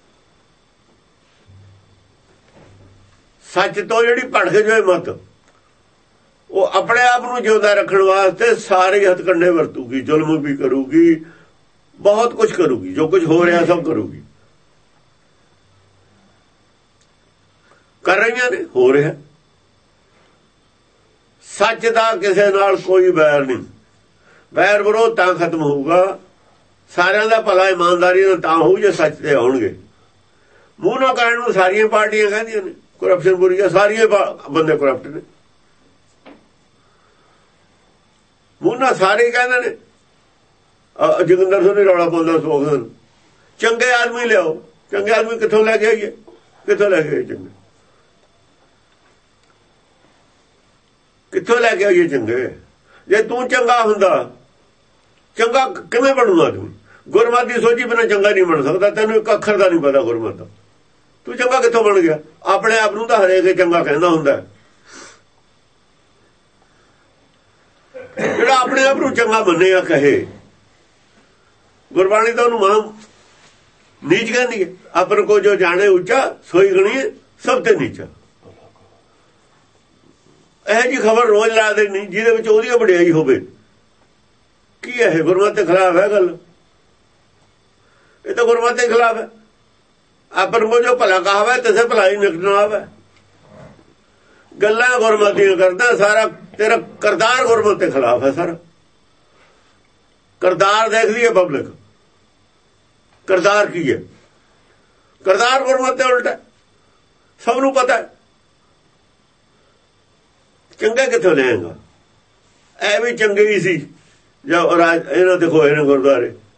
ਸੱਚ ਤੋਂ ਜਿਹੜੀ ਭਟਕ ਜਾਏ ਮਤ, ਉਹ ਆਪਣੇ ਆਪ ਨੂੰ ਜਿਉਂਦਾ ਰੱਖਣ ਵਾਸਤੇ ਸਾਰੇ ਹਥਕੰਡੇ ਵਰਤੂਗੀ, ਜ਼ੁਲਮ ਵੀ ਕਰੂਗੀ, ਬਹੁਤ ਕੁਝ ਕਰੂਗੀ, ਜੋ ਕੁਝ ਹੋ ਰਿਹਾ ਸਭ ਕਰੂਗੀ। ਕਰ ਰਹੀਆਂ ਨੇ, ਹੋ ਰਿਹਾ। ਸੱਚ ਦਾ ਕਿਸੇ ਨਾਲ ਕੋਈ ਵੈਰ ਨਹੀਂ। ਵੈਰ ਵਿਰੋਧ ਤਾਂ ਖਤਮ ਹੋਊਗਾ, ਸਾਰਿਆਂ ਦਾ ਭਲਾ ਇਮਾਨਦਾਰੀ ਨਾਲ ਤਾਂ ਹੋਊ ਜੇ ਸੱਚ ਤੇ ਆਉਣਗੇ। ਮੂੰਹ ਨਾ ਕਹਿਣ ਨੂੰ ਸਾਰੀਆਂ ਪਾਰਟੀਆਂ ਕਹਿੰਦੀਆਂ ਨੇ ਕਰਪਸ਼ਨ ਬੁਰੀ ਹੈ, ਸਾਰੀਆਂ ਬੰਦੇ ਕਰਪਟ ਨੇ। ਮੂੰਹ ਨਾਲ ਸਾਰੇ ਕਹਿੰਦੇ ਨੇ। ਜੋਗਿੰਦਰ ਸਿੰਘ ਰੌਲਾ ਪਾਉਂਦਾ ਸੋਗਨ, ਚੰਗੇ ਆਦਮੀ ਲਿਆਓ। ਚੰਗੇ ਆਦਮੀ ਕਿੱਥੋਂ ਲੈ ਕੇ ਆਈਏ? ਕਿੱਥੋਂ ਲੈ ਕੇ ਆਈਏ ਚੰਗੇ? ਕਿੱਥੋਂ ਲੈ ਕੇ ਆਈਏ ਚੰਗੇ? ਜੇ ਤੂੰ ਚੰਗਾ ਹੁੰਦਾ, ਚੰਗਾ ਕਿਵੇਂ ਬਣੂ ਆਦਮੀ? ਗੁਰਮਤਿ ਦੀ ਸੋਝੀ ਬਿਨਾਂ ਚੰਗਾ ਨਹੀਂ ਬਣ ਸਕਦਾ। ਤੈਨੂੰ ਇੱਕ ਅੱਖਰ ਦਾ ਨਹੀਂ ਪਤਾ ਗੁਰਮਤਿ ਦਾ, ਤੂੰ ਚੰਗਾ ਕਿੱਥੋਂ ਬਣ ਗਿਆ? ਆਪਣੇ ਆਪ ਨੂੰ ਤਾਂ ਹਰੇਕ ਚੰਗਾ ਕਹਿੰਦਾ ਹੁੰਦਾ। ਜਿਹੜਾ ਆਪਣੇ ਆਪ ਨੂੰ ਚੰਗਾ ਮੰਨੇਗਾ ਕਹੇ, ਗੁਰਬਾਣੀ ਤਾਂ ਉਹਨੂੰ ਮਾਂ ਨੀਚ ਕਹਿੰਦੀ ਹੈ। ਆਪਨ ਕੋ ਜੋ ਜਾਣੇ ਉੱਚਾ ਸੋਈ ਗਣੀਏ ਸਭ ਤੇ ਨੀਚਾ। ਇਹ ਜੀ ਖਬਰ ਰੋਜ਼ ਲਾ ਦੇਣੀ ਜਿਹਦੇ ਵਿੱਚ ਉਹਦੀ ਵਡਿਆਈ ਹੋਵੇ। ਕੀ ਹੈ? ਗੁਰਮਤਿ ਦੇ ਖਿਲਾਫ ਹੈ ਗੱਲ। ਇਹ ਤਾਂ ਗੁਰਮਤਿ ਦੇ ਖਿਲਾਫ ਹੈ। ਆਪਨ ਕੋ ਜੋ ਭਲਾ ਕਹਾਵਾ ਤੈਸੇ ਭਲਾਈ ਨਿਕਟਣਾ ਆਵੇ। ਗੱਲਾਂ ਗੁਰਮਤਿ ਕਰਦਾ, ਸਾਰਾ ਤੇਰਾ ਕਰਤਾਰ ਗੁਰਮਤਿ ਦੇ ਖਿਲਾਫ ਹੈ। ਸਾਰਾ ਕਰਤਾਰ ਦੇਖਦੀ ਹੈ ਪਬਲਿਕ। ਕਰਤਾਰ ਕੀ ਹੈ? ਕਰਤਾਰ ਗੁਰਮਤਿ ਦੇ ਉਲਟਾ, ਸਭ ਨੂੰ ਪਤਾ ਹੈ। ਚੰਗਾ ਕਿੱਥੋਂ ਲੈਂਗਾ? ਐ ਵੀ ਚੰਗੇ ਹੀ ਸੀ ਜੋ ਇਹਨਾਂ ਦੇ ਖੋਏ ਨੇ ਗੁਰਦੁਆਰੇ।